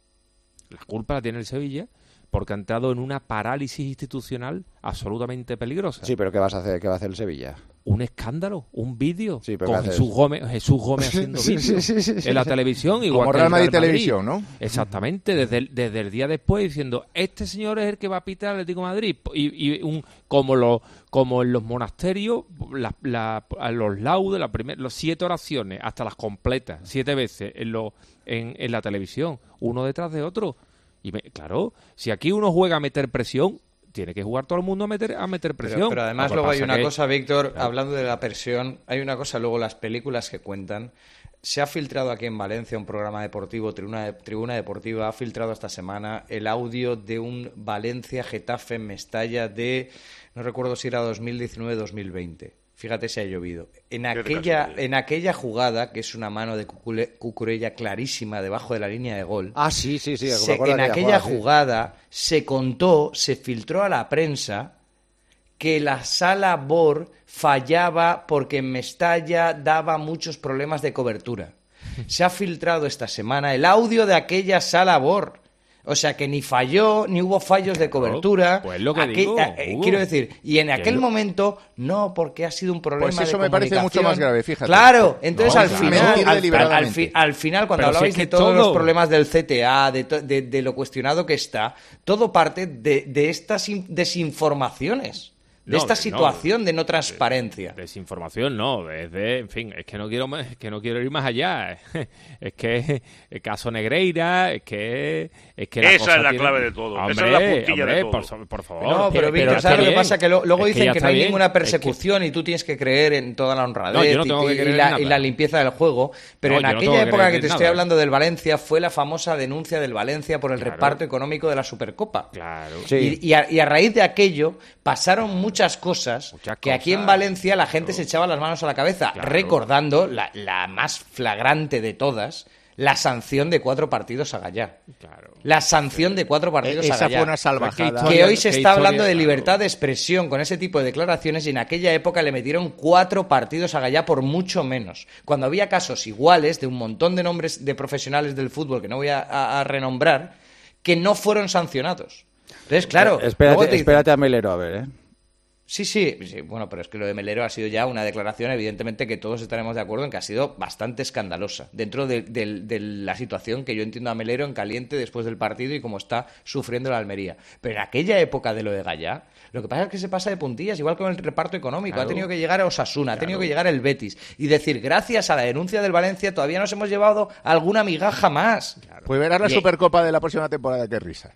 La culpa la tiene el Sevilla porque ha entrado en una parálisis institucional absolutamente peligrosa. Sí, pero ¿qué vas a hacer? ¿Qué va a hacer el Sevilla? Un escándalo, un vídeo Sí, pero con ¿qué haces? Jesús Gómez, Jesús Gómez haciendo Sí, vídeos sí, sí, sí, en la sí. televisión, igual Como que Real el Madrid Televisión, ¿no? Exactamente, desde el, desde el día después diciendo, este señor es el que va a pitar al Atlético de Madrid. Y, y un, como, lo, como en los monasterios, la, la, a los laudes, la primer, las siete oraciones, hasta las completas, siete veces en, lo, en, en la televisión, uno detrás de otro. Y me- claro, si aquí uno juega a meter presión, tiene que jugar todo el mundo a meter, a meter presión. Pero, pero además Lo que luego hay pasa una que- cosa, Víctor, hablando de la presión, hay una cosa luego las películas que cuentan. Se ha filtrado aquí en Valencia un programa deportivo, Tribuna, Tribuna Deportiva, ha filtrado esta semana el audio de un Valencia-Getafe en Mestalla de, no recuerdo si era dos mil diecinueve dos mil veinte. Fíjate si ha llovido. En Qué aquella, casualidad. en aquella jugada, que es una mano de Cucule- Cucurella clarísima debajo de la línea de gol, Ah, sí, sí, sí. me se- acuerdo en de aquella jugada, sí. jugada se contó, se filtró a la prensa que la sala Bor fallaba porque en Mestalla daba muchos problemas de cobertura. Se ha filtrado esta semana el audio de aquella sala Bor. O sea que ni falló, ni hubo fallos de cobertura. pues lo que Aquel- digo, eh, eh, Hugo. quiero decir, y en Que aquel lo- momento, no, porque ha sido un problema Pues eso de me parece mucho comunicación. más grave, fíjate. Claro, entonces No, al claro. final, Mentir al, deliberadamente. al fi- al final, cuando Pero si hablabais es que de todos los todo- problemas del C T A, de, to- de, de lo cuestionado que está, todo parte de, de estas in- desinformaciones, de No, esta de- no, situación de no transparencia. Desinformación no, es de, en fin, es que no quiero más, es que no quiero ir más allá. Es que el caso Negreira, es que es que la Esa cosa es la tiene- clave de todo, esa Hombre, es la puntilla hombre, de todo. Por, so- por favor. No, pero que- Víctor, está ¿sabes lo que bien. pasa? Que lo- luego Es dicen ya que, está no hay bien. ninguna Es que- persecución y tú tienes que creer en toda la honradez No, yo no y- tengo que y, creer en la, nada. y la limpieza del juego. Pero No, en yo no aquella tengo que época creer que en te estoy nada. hablando del Valencia fue la famosa denuncia del Valencia por el Claro. reparto económico de la Supercopa. Claro. Sí. Y, y a, y a raíz de aquello pasaron muchas cosas Muchas que aquí cosas. en Valencia la gente se echaba las manos a la cabeza, Claro. recordando la, la más flagrante de todas, la sanción de cuatro partidos a Gallá. Claro. La sanción de cuatro partidos Eh, a esa Gallá. fue una salvajada. Qué Que hoy se Qué está historia, hablando de claro. libertad de expresión con ese tipo de declaraciones y en aquella época le metieron cuatro partidos a Gallá por mucho menos. Cuando había casos iguales de un montón de nombres de profesionales del fútbol que no voy a, a- a renombrar que no fueron sancionados. Entonces, claro, Eh, espérate, luego te dicen- espérate a Melero, a ver, ¿eh? Sí, sí, sí, bueno, pero es que lo de Melero ha sido ya una declaración, evidentemente, que todos estaremos de acuerdo en que ha sido bastante escandalosa, dentro de, de- de la situación que yo entiendo a Melero en caliente después del partido y cómo está sufriendo la Almería. Pero en aquella época de lo de Gallá, lo que pasa es que se pasa de puntillas, igual con el reparto económico. Claro. Ha tenido que llegar a Osasuna, ha tenido que llegar el Betis y decir, gracias a la denuncia del Valencia, todavía nos hemos llevado alguna migaja más. Pues verás la Y- Supercopa de la próxima temporada, qué risa.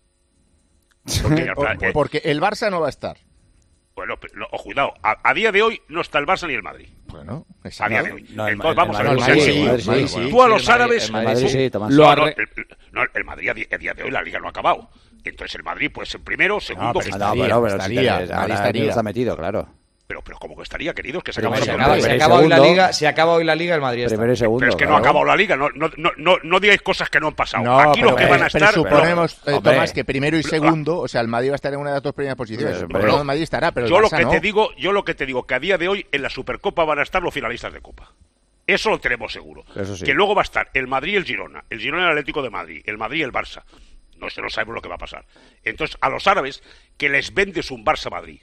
Porque, O- eh, Porque el Barça no va a estar. bueno, pero, no, ojo, cuidado, a, a día de hoy no está el Barça ni el Madrid. Bueno, A exacto. día de hoy. No, el Entonces, Ma- vamos el a ver, Madrid o sea, sí, que- el Madrid bueno, sí. tú a los Sí, el Madrid- árabes... el El Madrid sí, Tomás. No, Lo no, arre- el, no, el Madrid a, di- a día de hoy la Liga no ha acabado. Entonces el Madrid puede ser primero, segundo... pero que Ah, estaría, no, pero, pero si estaría, te- Madrid ahora estaría. no está metido, claro. Pero, pero como que estaría, queridos, que se Pero acaba Se el acaba, torneo. se el acaba hoy la segundo- liga, se acaba hoy la liga, el Madrid está. Primero y segundo. Pero es que no claro. ha acabado la liga, no, no, no, no, no digáis cosas que no han pasado. No, Aquí los pero, que van a eh, estar... presuponemos, eh, Hombre. Tomás, que primero y Pero- segundo, o sea, el Madrid va a estar en una de las dos primeras posiciones. Sí, El pero- problema del Madrid estará, pero el yo lo Barça que no. te digo, yo lo que te digo, que a día de hoy en la Supercopa van a estar los finalistas de Copa. Eso lo tenemos seguro. Eso sí. Que luego va a estar el Madrid y el Girona, el Girona y el Atlético de Madrid, el Madrid y el Barça. No, eso no sabemos lo que va a pasar. Entonces, a los árabes, que les vendes un Barça-Madrid.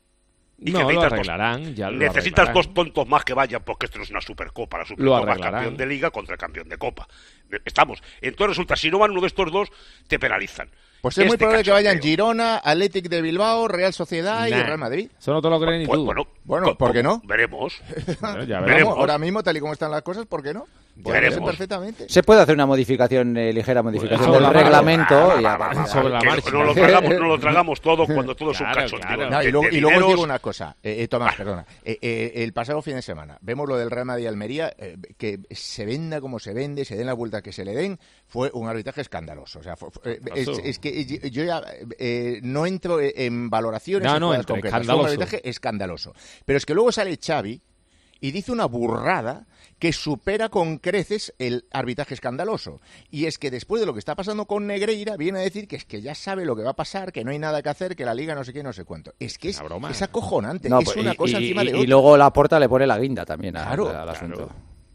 Y No, que lo necesitas arreglarán, dos, ya lo necesitas arreglarán. dos tontos más que vayan, porque esto no es una Supercopa. La Lo Supercopa es arreglarán. campeón de Liga contra el campeón de Copa. Estamos. Entonces resulta, si no van uno de estos dos, te penalizan. Pues es muy Este probable que vayan cachondeo. Girona, Athletic de Bilbao, Real Sociedad y Nah. Real Madrid. Eso no te lo crees ni Pues, tú. bueno, Bueno, co- ¿por qué como- no? Veremos. Bueno, ya Vamos, veremos. ahora mismo, tal y como están las cosas, ¿por qué no? Puede Veremos. ser perfectamente. Se puede hacer una modificación, eh, ligera modificación sobre del la marcha. reglamento. y Va, a va, va, partir de sobre ahí- la que marcha. no lo tragamos, no lo tragamos todo cuando todo es un Claro, cachondeo. claro. No, y de- luego, de y luego os dineros. digo una cosa, eh, eh, Tomás, perdona. Eh, eh, el pasado fin de semana, vemos lo del Real Madrid y Almería, eh, que se venda como se vende, se den la vuelta que se le den, fue un arbitraje escandaloso. O sea, fue- fue- eh, es, Pasó. es que yo ya eh, no entro en valoraciones No, en no, jugadas entre concretas, fue un escandaloso. arbitraje escandaloso. Pero es que luego sale Xavi y dice una burrada que supera con creces el arbitraje escandaloso. Y es que después de lo que está pasando con Negreira, viene a decir que es que ya sabe lo que va a pasar, que no hay nada que hacer, que la Liga no sé qué, no sé cuánto. Es que es, Una broma. es acojonante, No, es pues, una y, cosa y- encima de y- otra. y luego la Porta le pone la guinda también a- Claro, al claro. asunto.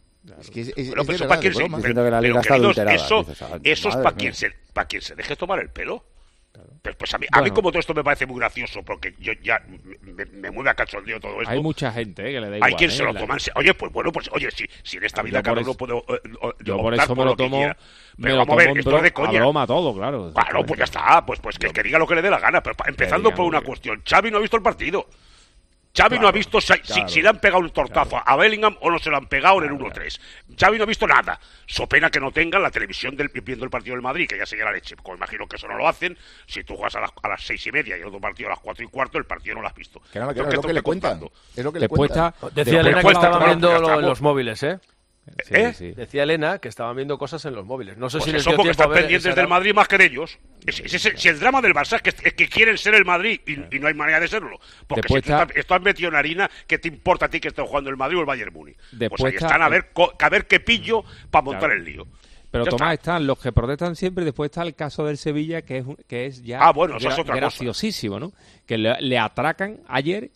Es que es, es- Pero, es pero de eso verdad, para quien de se, broma. Diciendo que la pero, liga está queridos, adulterada. Eso, Dices, ah, eso es madre para mía. quien, se, para quien se deje tomar el pelo. Pues, pues a mí, a mí Bueno. como todo esto me parece muy gracioso, porque yo ya me, me mueve a cachondeo todo esto. Hay mucha gente eh, que le da igual. Hay quien eh, se lo la- toma en se- Oye, pues bueno, pues oye, si, si en esta vida Yo cada por uno eso- puede eh, eh, Yo por optar eso me por lo lo que tomo, quiera. me Pero lo vamos a tomo ver, en esto bro- es de a coña. broma todo, claro. Claro, pues ya está, pues, pues que, que diga lo que le dé la gana, pero pa- empezando diga, por una muy bien. cuestión. Xavi no ha visto el partido. Xavi no ha visto si, si- si le han pegado un tortazo a Bellingham o no se lo han pegado en el uno tres. Xavi no ha visto nada. So pena que no tengan la televisión del, viendo el partido del Madrid, que ya sería la leche. Como imagino que eso no lo hacen. Si tú juegas a las, a las seis y media y el otro partido a las cuatro y cuarto, el partido no lo has visto. Que no, que no, Entonces, es lo ¿qué que le te cuentan. contando? Es lo que le Después cuentan. está... Decía después- Elena que cuesta, estaban claro, viendo ya lo- estamos. en los móviles, ¿eh? Sí, ¿Eh? sí. Decía Elena que estaban viendo cosas en los móviles. No sé Pues si les eso dio porque tiempo a están ver pendientes ese del drama. Madrid más que de ellos. Es- es- es- si el drama del Barça es que, es que quieren ser el Madrid y, y no hay manera de serlo. Porque Después si tú está- estás, estás metido en harina, ¿qué te importa a ti que esté jugando el Madrid o el Bayern Múnich? Pues Después ahí está- están a ver, co- a ver qué pillo para montar Claro. el lío. Pero Ya Tomás, está. están los que protestan siempre, y después está el caso del Sevilla, que es, un- que es ya Ah, bueno, eso es otra cosa. graciosísimo, ¿no? Que le, le atracan ayer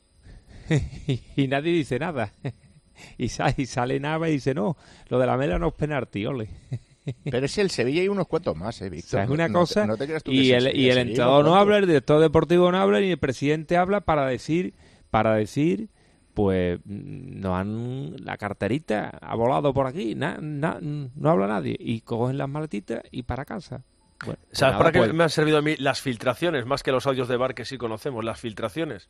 y, y nadie dice nada. Y sale, y sale Nava y dice, no, lo de la mela no es penalti, ole. Pero es el Sevilla y unos cuantos más, ¿eh, O Víctor? sea, es No- una no te- cosa... no te creas tú que y es el, Sevilla, y el Sevilla y entrenador unos no habla, el cuantos. director deportivo no habla, ni el presidente habla para decir, para decir, pues, mm, no han... La carterita ha volado por aquí, na- na- no habla nadie. Y cogen las maletitas y para casa. Bueno, pues ¿Sabes nada, para qué pues- me han servido a mí las filtraciones, más que los audios de bar que sí conocemos? Las filtraciones.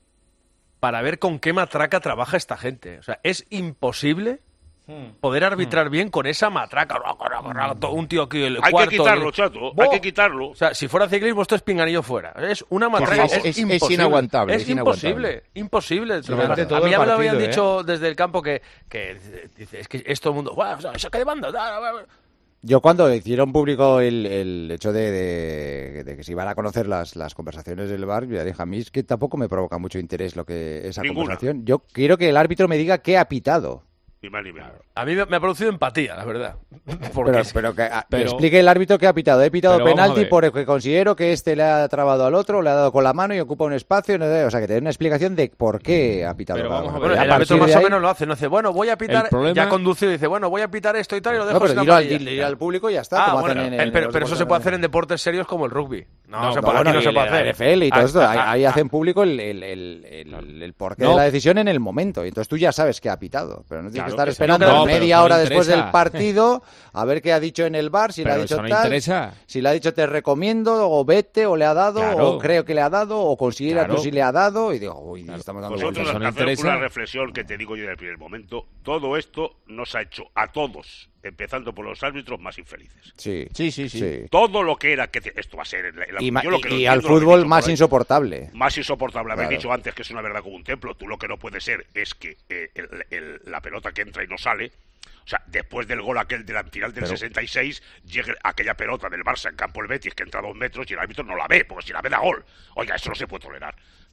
Para ver con qué matraca trabaja esta gente. O sea, es imposible poder arbitrar bien con esa matraca. Un tío aquí, el Hay cuarto, que quitarlo, el- chato. ¡Buah! Hay que quitarlo. O sea, si fuera ciclismo, esto es pinganillo fuera. Es una matraca. sí, es, es- es imposible. inaguantable, Es es imposible. inaguantable. Imposible. Durante a todo mí el ya me lo partido, habían ¿eh? dicho desde el campo que, que dice, es que es todo el mundo. ¡Guau! O sea, saca de banda. da, da, da". Yo cuando hicieron público el, el hecho de, de- de que se iban a conocer las, las conversaciones del V A R, yo ya dije a mí es que tampoco me provoca mucho interés lo que esa Ninguna. conversación. Yo quiero que el árbitro me diga qué ha pitado. Ni más ni menos. A mí me, me ha producido empatía, la verdad. Porque Pero, es- pero que a- pero- que explique el árbitro qué ha pitado. He pitado Pero vamos a penalti ver. porque considero que este le ha trabado al otro, le ha dado con la mano y ocupa un espacio. No sé, o sea, que te dé una explicación de por qué ha pitado. Pero cada vamos a uno. ver, Bueno, Y el a árbitro partir más de o ahí- menos lo hace, no hace, bueno, voy a pitar, El problema- ya ha conducido y dice, bueno, voy a pitar esto y tal, y lo dejo No, pero sin dilo al, amarilla. dilo al público y ya está. Ah, como bueno, hacen en- eh, en pero, los pero eso se deportes puede hacer en americanos. deportes serios como el rugby. No, No, se no, puede, Bueno, aquí no y se el- puede la hacer. N F L y todo Ah, esto, ah, ahí, ah, ahí ah, hacen público el, el, el, el, el porqué No. de la decisión en el momento. Y entonces tú ya sabes que ha pitado. Pero no tienes Claro, que estar que eso esperando no, pero media eso no hora después interesa. del partido a ver qué ha dicho en el bar, si le ha Pero dicho eso no tal, interesa. si le ha dicho te recomiendo, o vete, o le ha dado, Claro. o creo que le ha dado, o considera Claro. que sí le ha dado. Y digo, uy, estamos dando Vosotros eso no haced interesa. una reflexión que te digo yo desde el primer momento. Todo esto nos ha hecho a todos, empezando por los árbitros, más infelices. Sí, Sí, sí, sí. Todo lo que era que te- esto va a ser el- el- Y, ma- yo lo que no y- y entiendo, al lo que he fútbol dicho más por ahí, insoportable. más insoportable. Haber Claro. dicho antes que es una verdad como un templo. Tú lo que no puede ser es que eh, el- el- la pelota que entra y no sale. O sea, después del gol aquel del final del Pero- sesenta y seis, llegue aquella pelota del Barça en campo el Betis que entra a dos metros y el árbitro no la ve, porque si la ve da gol. Oiga, eso no se puede tolerar.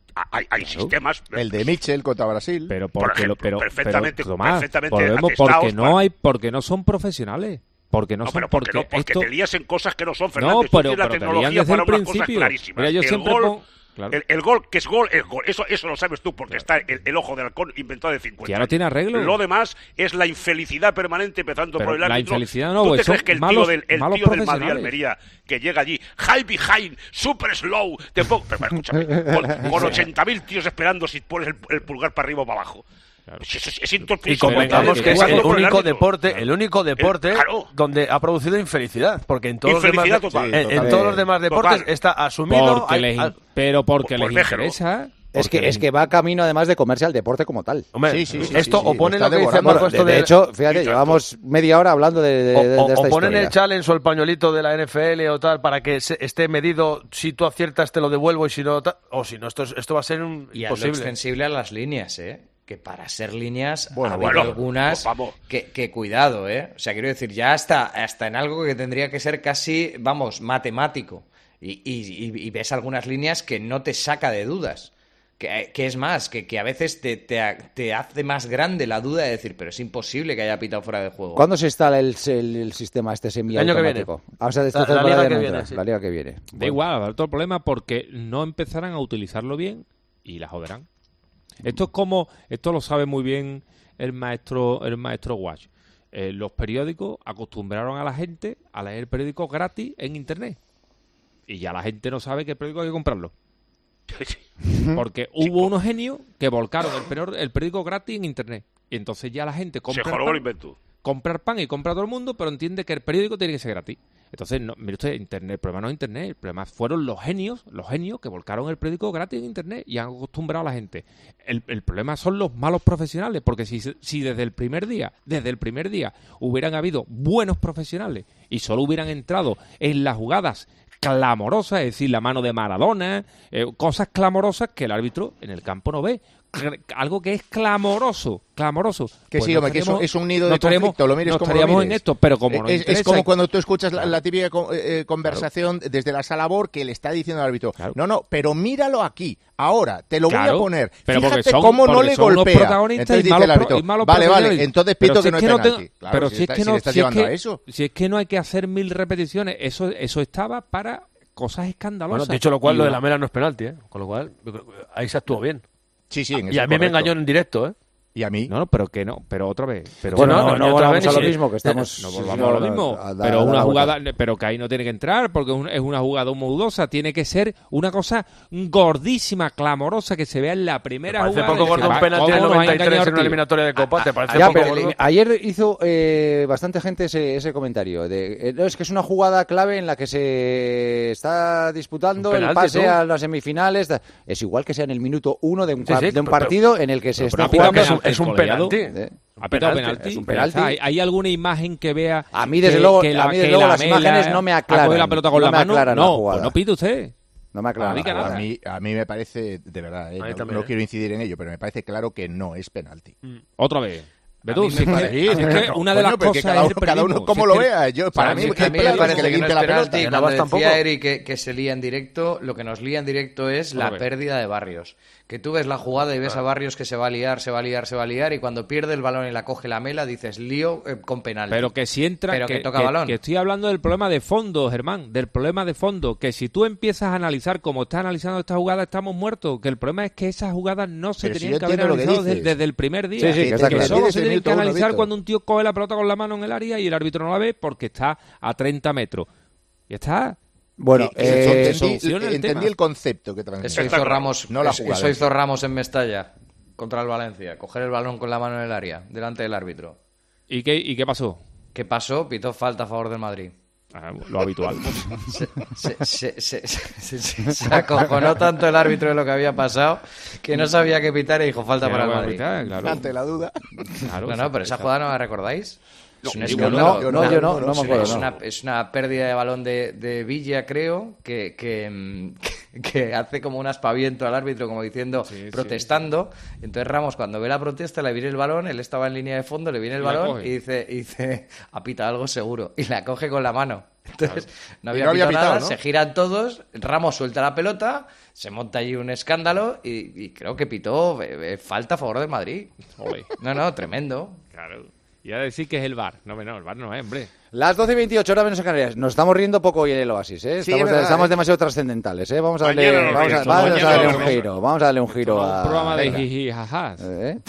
hay, hay Claro. sistemas. El de Mitchell contra Brasil. Pero Por porque lo, ejemplo, pero, perfectamente- pero, Tomás, perfectamente volvemos atestados porque no para- hay, porque no son profesionales. Porque no, No, son pero porque, no, porque esto... te lías en cosas que no son, No, Fernández. Tú pero, tienes la pero te tecnología lían desde para el unas cosas principio. clarísimas. Mira, yo el siempre gol, pongo- claro. el, el gol, que es gol, es gol. Eso, eso lo sabes tú, porque está el, el ojo del halcón inventado de cincuenta Que ya no años. tiene arreglo. Lo demás es la infelicidad permanente, empezando Pero por el la árbitro. infelicidad no, ¿Tú pues te crees son que el malos- tío del, el malos tío del Madrid profesionales. Almería, que llega allí, high behind, super slow, te pongo... Pero, escúchame, con, con ochenta mil tíos esperando si pones el, el pulgar para arriba o para abajo. Es, es, es intolerable. Y convengamos que que es tú el haces por el único árbitro. deporte, el único deporte claro. donde ha producido infelicidad, porque en todos los Infelicidad demás, total. en, en Total. todos los demás deportes Total. está asumido. Porque hay- les in- hay- pero porque Pues les déjelo. interesa. Es porque que, les es que va camino además de comerse al deporte como tal. Hombre, Sí, sí, sí, esto sí, sí, opone lo está lo que dice devorando. Marco, Bueno, esto de, de del- hecho, Y fíjate, tanto. llevamos media hora hablando de, de- O, de o- esta o ponen historia. el challenge o el pañuelito de la N F L o tal para que se- esté medido, si tú aciertas te lo devuelvo y si no, ta- o si no, esto, es- esto va a ser un Y a lo imposible. extensible a las líneas, ¿eh? Que para ser líneas Bueno, ha habido bueno, algunas pues vamos. que, que cuidado, ¿eh? O sea, quiero decir, ya hasta, hasta en algo que tendría que ser casi, vamos, matemático. Y, y- y- y ves algunas líneas que no te saca de dudas. Que, que es más, que, que a veces te, te, te hace más grande la duda de decir, pero es imposible que haya pitado fuera de juego. ¿Cuándo se instala el, el- el sistema este semiautomático? viene. Ah, o sea, esta La- la temporada liga ya que no viene, entra, sí. la liga que viene. Da Bueno. igual, va todo el problema porque no empezarán a utilizarlo bien y la joderán. Esto es como, esto lo sabe muy bien el maestro, el maestro Watch. Eh, los periódicos acostumbraron a la gente a leer periódicos gratis en internet. Y ya la gente no sabe que el periódico hay que comprarlo. Porque hubo unos genios que volcaron el, periódico, el periódico gratis en internet. Y entonces ya la gente Se compra el jorobó el pan, invento. comprar pan y compra a todo el mundo, pero entiende que el periódico tiene que ser gratis. Entonces, no, mire usted, internet, el problema no es internet, el problema fueron los genios, los genios que volcaron el periódico gratis en internet y han acostumbrado a la gente. El, el problema son los malos profesionales, porque si, si desde el primer día, desde el primer día hubieran habido buenos profesionales y solo hubieran entrado en las jugadas clamorosas, es decir, la mano de Maradona, eh, cosas clamorosas que el árbitro en el campo no ve. Cl- Algo que es clamoroso, clamoroso. Que Pues sí, no hombre, que es un, estaríamos- es un nido no de estaríamos- conflicto, lo mires no como lo estaríamos mires. en esto, pero como nos es, es interesa- como cuando tú escuchas la, la típica co- eh, conversación desde la sala B O R que le está diciendo al árbitro, Claro. no, no, pero míralo aquí, ahora, te lo voy Claro, a poner, pero porque fíjate son- cómo no porque le son unos golpea. protagonistas Entonces y dice malos el árbitro, pro- y malos vale, vale, profesionales. entonces Pero pito si que es no es que no penalti. tengo- Claro, pero si, si es está- que si no- le estás si es llevando que- a eso. si es que no hay que hacer mil repeticiones, eso eso estaba para cosas escandalosas. Bueno, dicho lo cual, Y lo de una- la mela no es penalti, ¿eh? Con lo cual, yo creo que ahí se actuó bien. Sí, sí, en Y eso a mí me correcto. engañó en directo, ¿eh? Y a mí. No, no, pero que no, pero otra vez. Pero Bueno, no, no, no, no ni otra volvamos vez a ni lo si- mismo, que estamos... no sí, volvamos no, a lo mismo, a- a- pero a- una a- jugada, pero que ahí no tiene que entrar porque es un- es una jugada muy dudosa, tiene que ser una cosa gordísima, clamorosa que se vea en la primera Parece jugada. poco que gordo se un va- penalti ¿cómo del nos ha noventa y tres engañado en una el tío? eliminatoria de Copa, ¿te parece Ya, poco pero gordo? eh, ayer hizo eh, bastante gente ese, ese comentario. De, eh, no, es que es una jugada clave en la que se está disputando Un el penalti, pase tú. a las semifinales. da- Es igual que sea en el minuto uno de un, Sí, par- sí, de un pero- partido en el que se pero- está pero ha pitado jugando. es un, penalti, es un colegiado. penalti. Eh, Ha pitado penalti, penalti. es un pero penalti. está, ¿Hay, hay alguna imagen que vea? A mí, desde que- luego- que a mí, desde que luego, la las Mela imágenes no me ha aclaran. cogido la pelota con No la me mano. aclaran la No, jugada. pues no pide usted. No me aclara A mí que nada. nada. A mí, a mí me parece, de verdad, eh, A mí no, también, no eh. quiero incidir en ello, pero me parece claro que no es penalti. Otra vez. Ve A tú, mí si me es que- parece- si es que una de Coño, las pero que cosas cada es uno, el cada uno periodismo. como Si lo es que- vea. Yo, para A mí, mí, que a el mí me penalti es parece que le que no limpie es la penalti. pelota. Cuando Navas tampoco. decía Eri que, que se lía en directo, lo que nos lía en directo es la A ver. pérdida de Barrios. Que tú ves la jugada y ves a Barrios que se va a liar, se va a liar, se va a liar, y cuando pierde el balón y la coge la Mela, dices lío eh, con penalti. Pero que si entra, Pero que que, toca que- balón. que estoy hablando del problema de fondo, Germán, del problema de fondo, que si tú empiezas a analizar como estás analizando esta jugada, estamos muertos, que el problema es que esas jugadas no se Pero si tenían yo que haber entiendo lo que analizado desde, dices. desde el primer día. Sí, sí, que Que está te- que que claro. solo tienes se el tienen minuto que uno, analizar Víctor. cuando un tío coge la pelota con la mano en el área y el árbitro no la ve porque está a treinta metros. Ya está. Bueno, Que- que eh, entendí, soluciona el entendí tema. el concepto que transmite. Eso Está hizo claro. Ramos, No la eso- jugada. eso hizo Ramos en Mestalla contra el Valencia. Coger el balón con la mano en el área, delante del árbitro. ¿Y qué, y qué pasó? ¿Qué pasó? Pitó falta a favor del Madrid. Ah, lo habitual. Se, se, se, se, se- se- se acojonó tanto el árbitro de lo que había pasado que no sabía qué pitar y dijo falta Que para el no va a Madrid. pitar, claro. Ante la duda. Claro, No, sí, no, pero esa sí. jugada no la recordáis. Es un yo escándalo. no, yo no, yo no, no me Es una- acuerdo, Es no. una, es una pérdida de balón de, de Villa, creo, que, que, mm, que- que hace como un aspaviento al árbitro, como diciendo, Sí, sí, protestando. Entonces Ramos, cuando ve la protesta, le viene el balón, él estaba en línea de fondo, le viene el Y la balón coge. y dice, y dice, apita algo seguro. Y la coge con la mano. Entonces, no había, no había pitado pitado, nada, ¿no? se giran todos, Ramos suelta la pelota, se monta allí un escándalo y, y creo que pitó eh, eh, falta a favor del Madrid. Ole. No, no, tremendo. Claro. Y a decir que es el V A R. No, no, el V A R no es, hombre. Las doce y veintiocho, hora menos en Canarias. Nos estamos riendo poco hoy en el Oasis, ¿eh? Sí, Estamos, es verdad, estamos ¿eh? demasiado trascendentales, ¿eh? Vamos a darle, Mañana nos vamos a, reímos, vamos a mañana darle nos un reímos. giro. Vamos a darle un giro a... Un programa de Venga. jiji jajas. ¿Eh?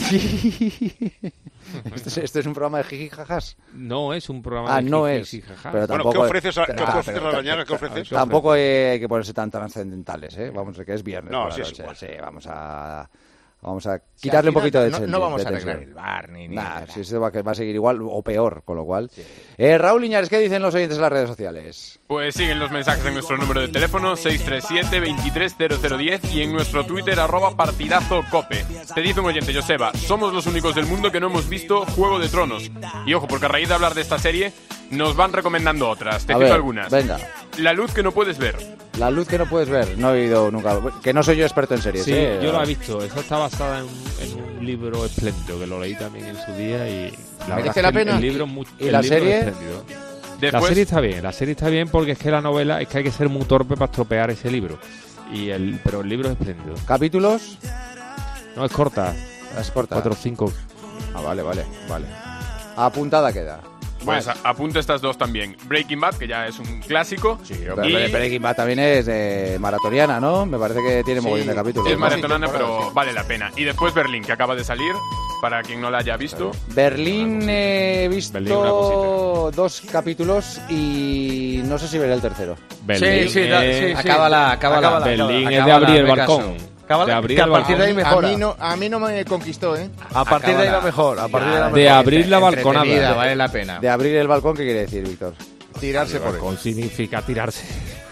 ¿Este, es, ¿Este es un programa de jiji jajas? No es un programa Ah, de no jiji es. jajas. Pero Bueno, ¿qué tampoco- ofreces a, ¿qué Ah, ofreces pero- a la Rañaga? ¿Qué ofreces? Tampoco hay que ponerse tan trascendentales, ¿eh? Vamos, que es viernes No, por la sí es noche. igual. Sí, vamos a... Vamos a Si al quitarle un final poquito de no, ten- no vamos de a arreglar tensión. el V A R ni, ni Nah, nada. si eso va, que va a seguir igual o peor, con lo cual. Eh, Raúl Iñares, ¿qué dicen los oyentes en las redes sociales? Pues siguen los mensajes en nuestro número de teléfono seis tres siete, veintitrés cero cero diez y en nuestro Twitter arroba partidazo cope. Te dice un oyente, Joseba, somos los únicos del mundo que no hemos visto Juego de Tronos. Y ojo, porque a raíz de hablar de esta serie nos van recomendando otras. Te A cito ver, algunas. venga. La luz que no puedes ver. La luz que no puedes ver, no he oído nunca. Que no soy yo experto en series, Sí, ¿eh? yo lo he visto. Eso está basada en, en un libro espléndido que lo leí también en su día y la ¿Merece verdad es que la el- pena? El, libro es muy, ¿Y el la libro es serie? espléndido. La Después, serie está bien, la serie está bien porque es que la novela es que hay que ser muy torpe para estropear ese libro. Y el, pero el libro es espléndido. ¿Capítulos? No es corta, Es corta. cuatro o cinco. Ah, vale, vale, vale. Apuntada queda. pues a- apunta estas dos también. Breaking Bad, que ya es un clásico. Pero y pero Breaking Bad también es eh, maratoniana, ¿no? Me parece que tiene Sí, mogollón de capítulos. es ¿no? maratonana, Sí, pero temporada, sí. vale la pena. Y después Berlín, que acaba de salir, para quien no la haya visto. Berlín he visto Berlín, una cosita. dos capítulos y no sé si veré el tercero. Berlín, sí, da- es- sí, sí. Acábala, acábala. Acábala. Berlín es de Acábala, abrir el hazme balcón. caso. Acábala, De abrir que a el partir de ahí balcón. A mejora. mí, no, a mí no me conquistó, ¿eh? A partir de ahí va Acábala. mejor. A partir de ahí va De mejor. abrir la balconada. Entretenida, vale la pena. De abrir el balcón, ¿qué quiere decir, Víctor? Tirarse por él. Balcón significa tirarse.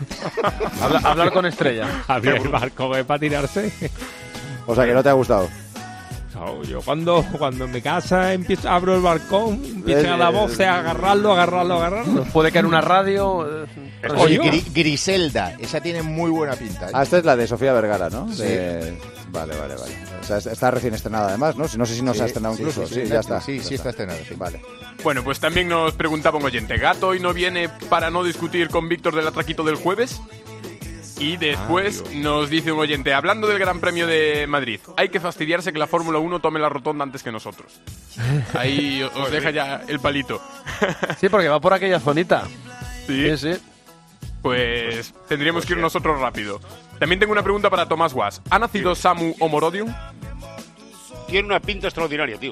Habla- hablar con estrella. Abrir el balcón es para tirarse. O sea, que no te ha gustado. No, yo cuando, cuando en mi casa empiezo, abro el balcón, empiezan a la voz a agarrarlo, agarrarlo, agarrarlo. Puede caer una radio. eh, Oye, yo? Gri- Griselda, esa tiene muy buena pinta. ¿eh? Ah, esta es la de Sofía Vergara, ¿no? Sí. De- Vale, vale, vale. O sea, está recién estrenada además, ¿no? No sé si no se ha estrenado Sí, incluso. sí, Sí, sí, ya sí, está. sí, ya sí está estrenada, sí. Vale. Bueno, pues también nos preguntaba un oyente, ¿Gato hoy no viene para no discutir con Víctor del Atraquito del jueves? Y después Ah, nos dice un oyente, hablando del Gran Premio de Madrid, hay que fastidiarse que la Fórmula uno tome la rotonda antes que nosotros. Ahí os deja ya el palito. Sí, porque va por aquella zonita. Sí, Sí, sí. pues tendríamos que ir nosotros rápido. También tengo una pregunta para Tomás Guas. ¿Ha nacido Samu Omorodium? Tiene una pinta extraordinaria, tío.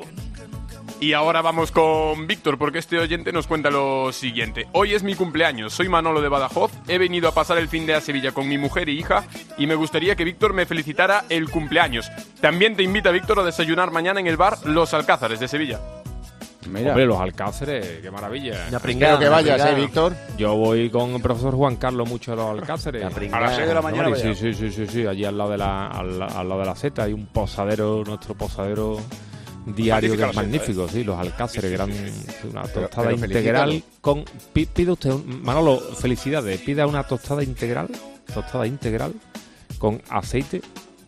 Y ahora vamos con Víctor, porque este oyente nos cuenta lo siguiente. Hoy es mi cumpleaños, soy Manolo de Badajoz, he venido a pasar el fin de a Sevilla con mi mujer y hija y me gustaría que Víctor me felicitara el cumpleaños. También te invita, Víctor, a desayunar mañana en el bar Los Alcázares de Sevilla. Mira. Hombre, los Alcáceres, qué maravilla. Ya Espero pringada, que vayas, pringada. ¿eh, Víctor? Yo voy con el profesor Juan Carlos mucho a los Alcáceres. La A pringada. las seis de la mañana. Hombre, vaya. sí, sí, sí, sí, sí, allí al lado de la, al, al lado de la Z hay un posadero, nuestro posadero diario que Magnífica es la magnífico, sí, los Alcáceres, gran, una tostada pero integral felicítalo. con pi- pide usted, un- Manolo, felicidades, pida una tostada integral, tostada integral con aceite,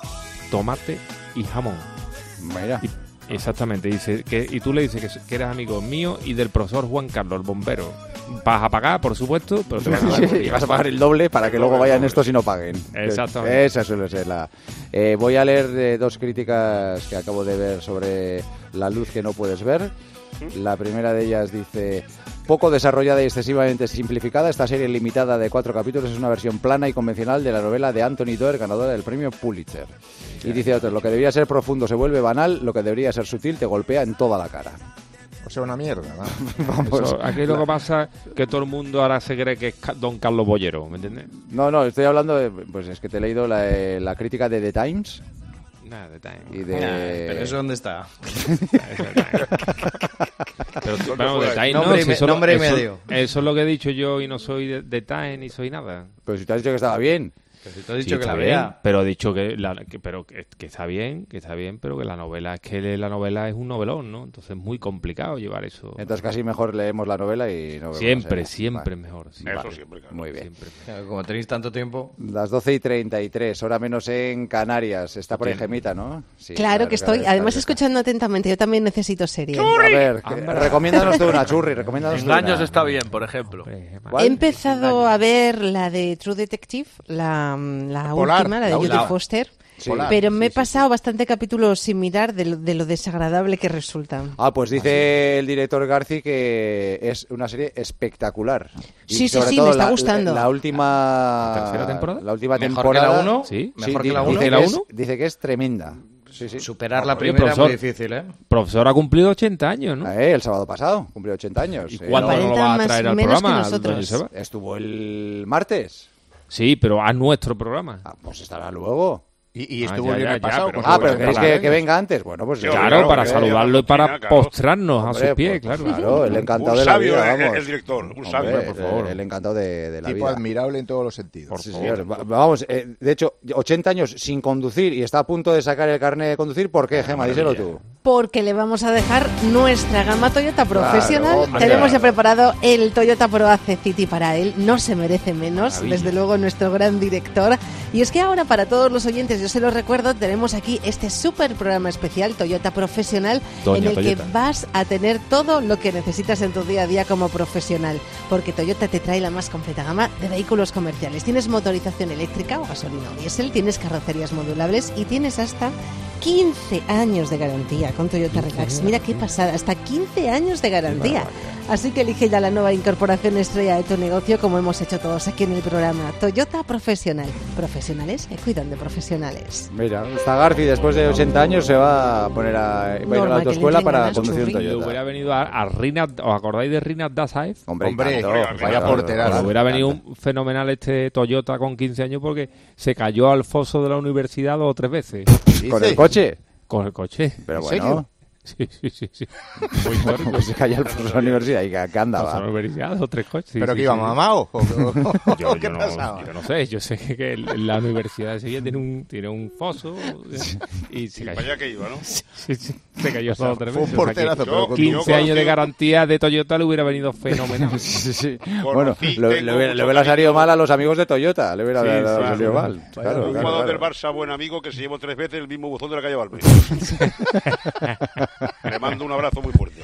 tomate y jamón. Mira. Y- exactamente, dice que y tú le dices que, que eres amigo mío y del profesor Juan Carlos, el bombero. Vas a pagar, por supuesto, pero te vas a dar Y vas a pagar el doble para que luego vayan estos y no paguen. Exactamente. Esa suele ser la... Eh, voy a leer eh, dos críticas que acabo de ver sobre La luz que no puedes ver. La primera de ellas dice: poco desarrollada y excesivamente simplificada, esta serie limitada de cuatro capítulos es una versión plana y convencional de la novela de Anthony Doerr, ganadora del premio Pulitzer. Y dice otro: lo que debería ser profundo se vuelve banal, lo que debería ser sutil te golpea en toda la cara. O sea, una mierda, ¿no? Vamos. Eso, aquí lo que pasa es que todo el mundo ahora se cree que es Ca- Don Carlos Bollero, ¿me entiendes? No, no, estoy hablando de... Pues es que te he leído la, eh, la crítica de The Times Nada, de time. y de... Pero eso dónde está. Pero tú- vamos, de Time, Nombre no, y si me- eso, lo- nombre y eso- medio. eso es lo que he dicho yo y no soy de, de Time ni soy nada. Pero si te has dicho que estaba bien. Si te he dicho Sí, que está la bien, vea. pero he dicho que, la, que pero que, que está bien, que está bien, pero que la novela es que la novela es un novelón, ¿no? Entonces es muy complicado llevar eso. Entonces casi mejor leemos la novela y no vemos Siempre, la serie. siempre Vale. mejor. sí. Eso Vale. siempre, claro. Muy bien. Siempre. Como tenéis tanto tiempo. Las doce y treinta y tres, hora menos en Canarias. Está por ahí Tiene- Gemita, ¿no? Sí, Claro que estoy. está Además, fresca. escuchando atentamente. Yo también necesito serie. A ver, que- recomiéndanos tú una, Churri, recomiéndanos tú Engaños una. está bien, por ejemplo. Hombre, ¿Cuál? He empezado a ver la de True Detective, la, la Polar, última, la de la Jodie última. Foster. Sí. Polar. Pero me he Sí, sí, pasado bastante capítulos sin mirar de lo, de lo desagradable que resulta. Ah, pues dice el director Garci que es una serie espectacular. Y Sí, sí, sobre sí, todo me está la- gustando. La, la última ¿La tercera temporada? La última ¿Mejor temporada. que la uno? Sí. ¿Mejor Sí, que la di- uno? Dice ¿La que es- uno? dice que es tremenda. Sí, sí. Superar la Oye, primera es muy profesor. difícil, ¿eh? Profesor ha cumplido ochenta años, ¿no? Eh, el sábado pasado, cumplió ochenta años. ¿Y Eh, cuándo cuarenta no lo va a más traer al menos que programa, nosotros. doña Seba? Estuvo el martes. Sí, pero a nuestro programa. Ah, pues estará luego. Y, y Ah, estuvo ya, el ya, viernes ya, pasado. pero- con Ah, su pero ochenta queréis que, años. que venga antes. Bueno, pues Sí, Claro, claro, para que- saludarlo y para Claro, claro. postrarnos a Hombre, sus pies, pues, claro. Claro, el encantado Un de la sabio, vida, el- vamos. el director, un Hombre, sabio, por favor. El, el encantado de, de la Tipo vida. admirable en todos los sentidos. Por Sí, favor. señor. Va- Vamos, eh, de hecho, ochenta años sin conducir y está a punto de sacar el carnet de conducir. ¿Por qué, Gemma? Díselo tú. Porque le vamos a dejar nuestra gama Toyota profesional. Claro, hombre. Tenemos ya preparado el Toyota Pro A C City para él. No se merece menos, Maravilla. desde luego, nuestro gran director. Y es que ahora, para todos los oyentes, yo se los recuerdo, tenemos aquí este súper programa especial, Toyota Profesional, Doña en el Toyota. que vas a tener todo lo que necesitas en tu día a día como profesional. Porque Toyota te trae la más completa gama de vehículos comerciales. Tienes motorización eléctrica o gasolina o diésel, tienes carrocerías modulables y tienes hasta quince años de garantía con Toyota Relax. Mira qué pasada, hasta quince años de garantía. Así que elige ya la nueva incorporación estrella de tu negocio, como hemos hecho todos aquí en el programa. Toyota Profesional. Profesionales que cuidan de profesionales. Mira, está Garci después de ochenta años se va a poner a, va a ir a la Normal, que autoescuela le entren para ganas, conducir un churri. Yo hubiera Toyota. venido a, a Rinat, ¿os acordáis de Rinat Dasaez? Hombre, y Hombre, tanto, vaya claro, porterazo. Pues claro. hubiera venido un fenomenal este Toyota con quince años porque se cayó al foso de la universidad dos o tres veces Con Dice, el coche. con el coche. Pero ¿En bueno, serio? Sí, sí, sí. sí. Muy fuerte. pues se cayó al foso de la universidad y que, que Foso de andaba. la universidad, dos o tres coches. sí, ¿Pero sí, que iba sí. mamado? ¿O, o- Yo, ¿Qué yo no, pasaba? yo no sé, yo sé que, que el- la universidad de Sevilla tiene un, tiene un foso y se Y cayó. para allá que iba, ¿no? Sí, sí, se cayó dos o tres Fue un veces. O sea que porterazo, pero con yo quince años de conocí- garantía de Toyota le hubiera venido fenomenal. Sí, sí. Conocí, Bueno, le, tengo le, hubiera- le mucho hubiera salido cariño. mal a los amigos de Toyota. Le hubiera Sí, le- le sí, salido sí. mal. Claro, Un claro, jugador claro. del Barça, buen amigo, que se llevó tres veces el mismo buzón de la calle Balmes. Le mando un abrazo muy fuerte.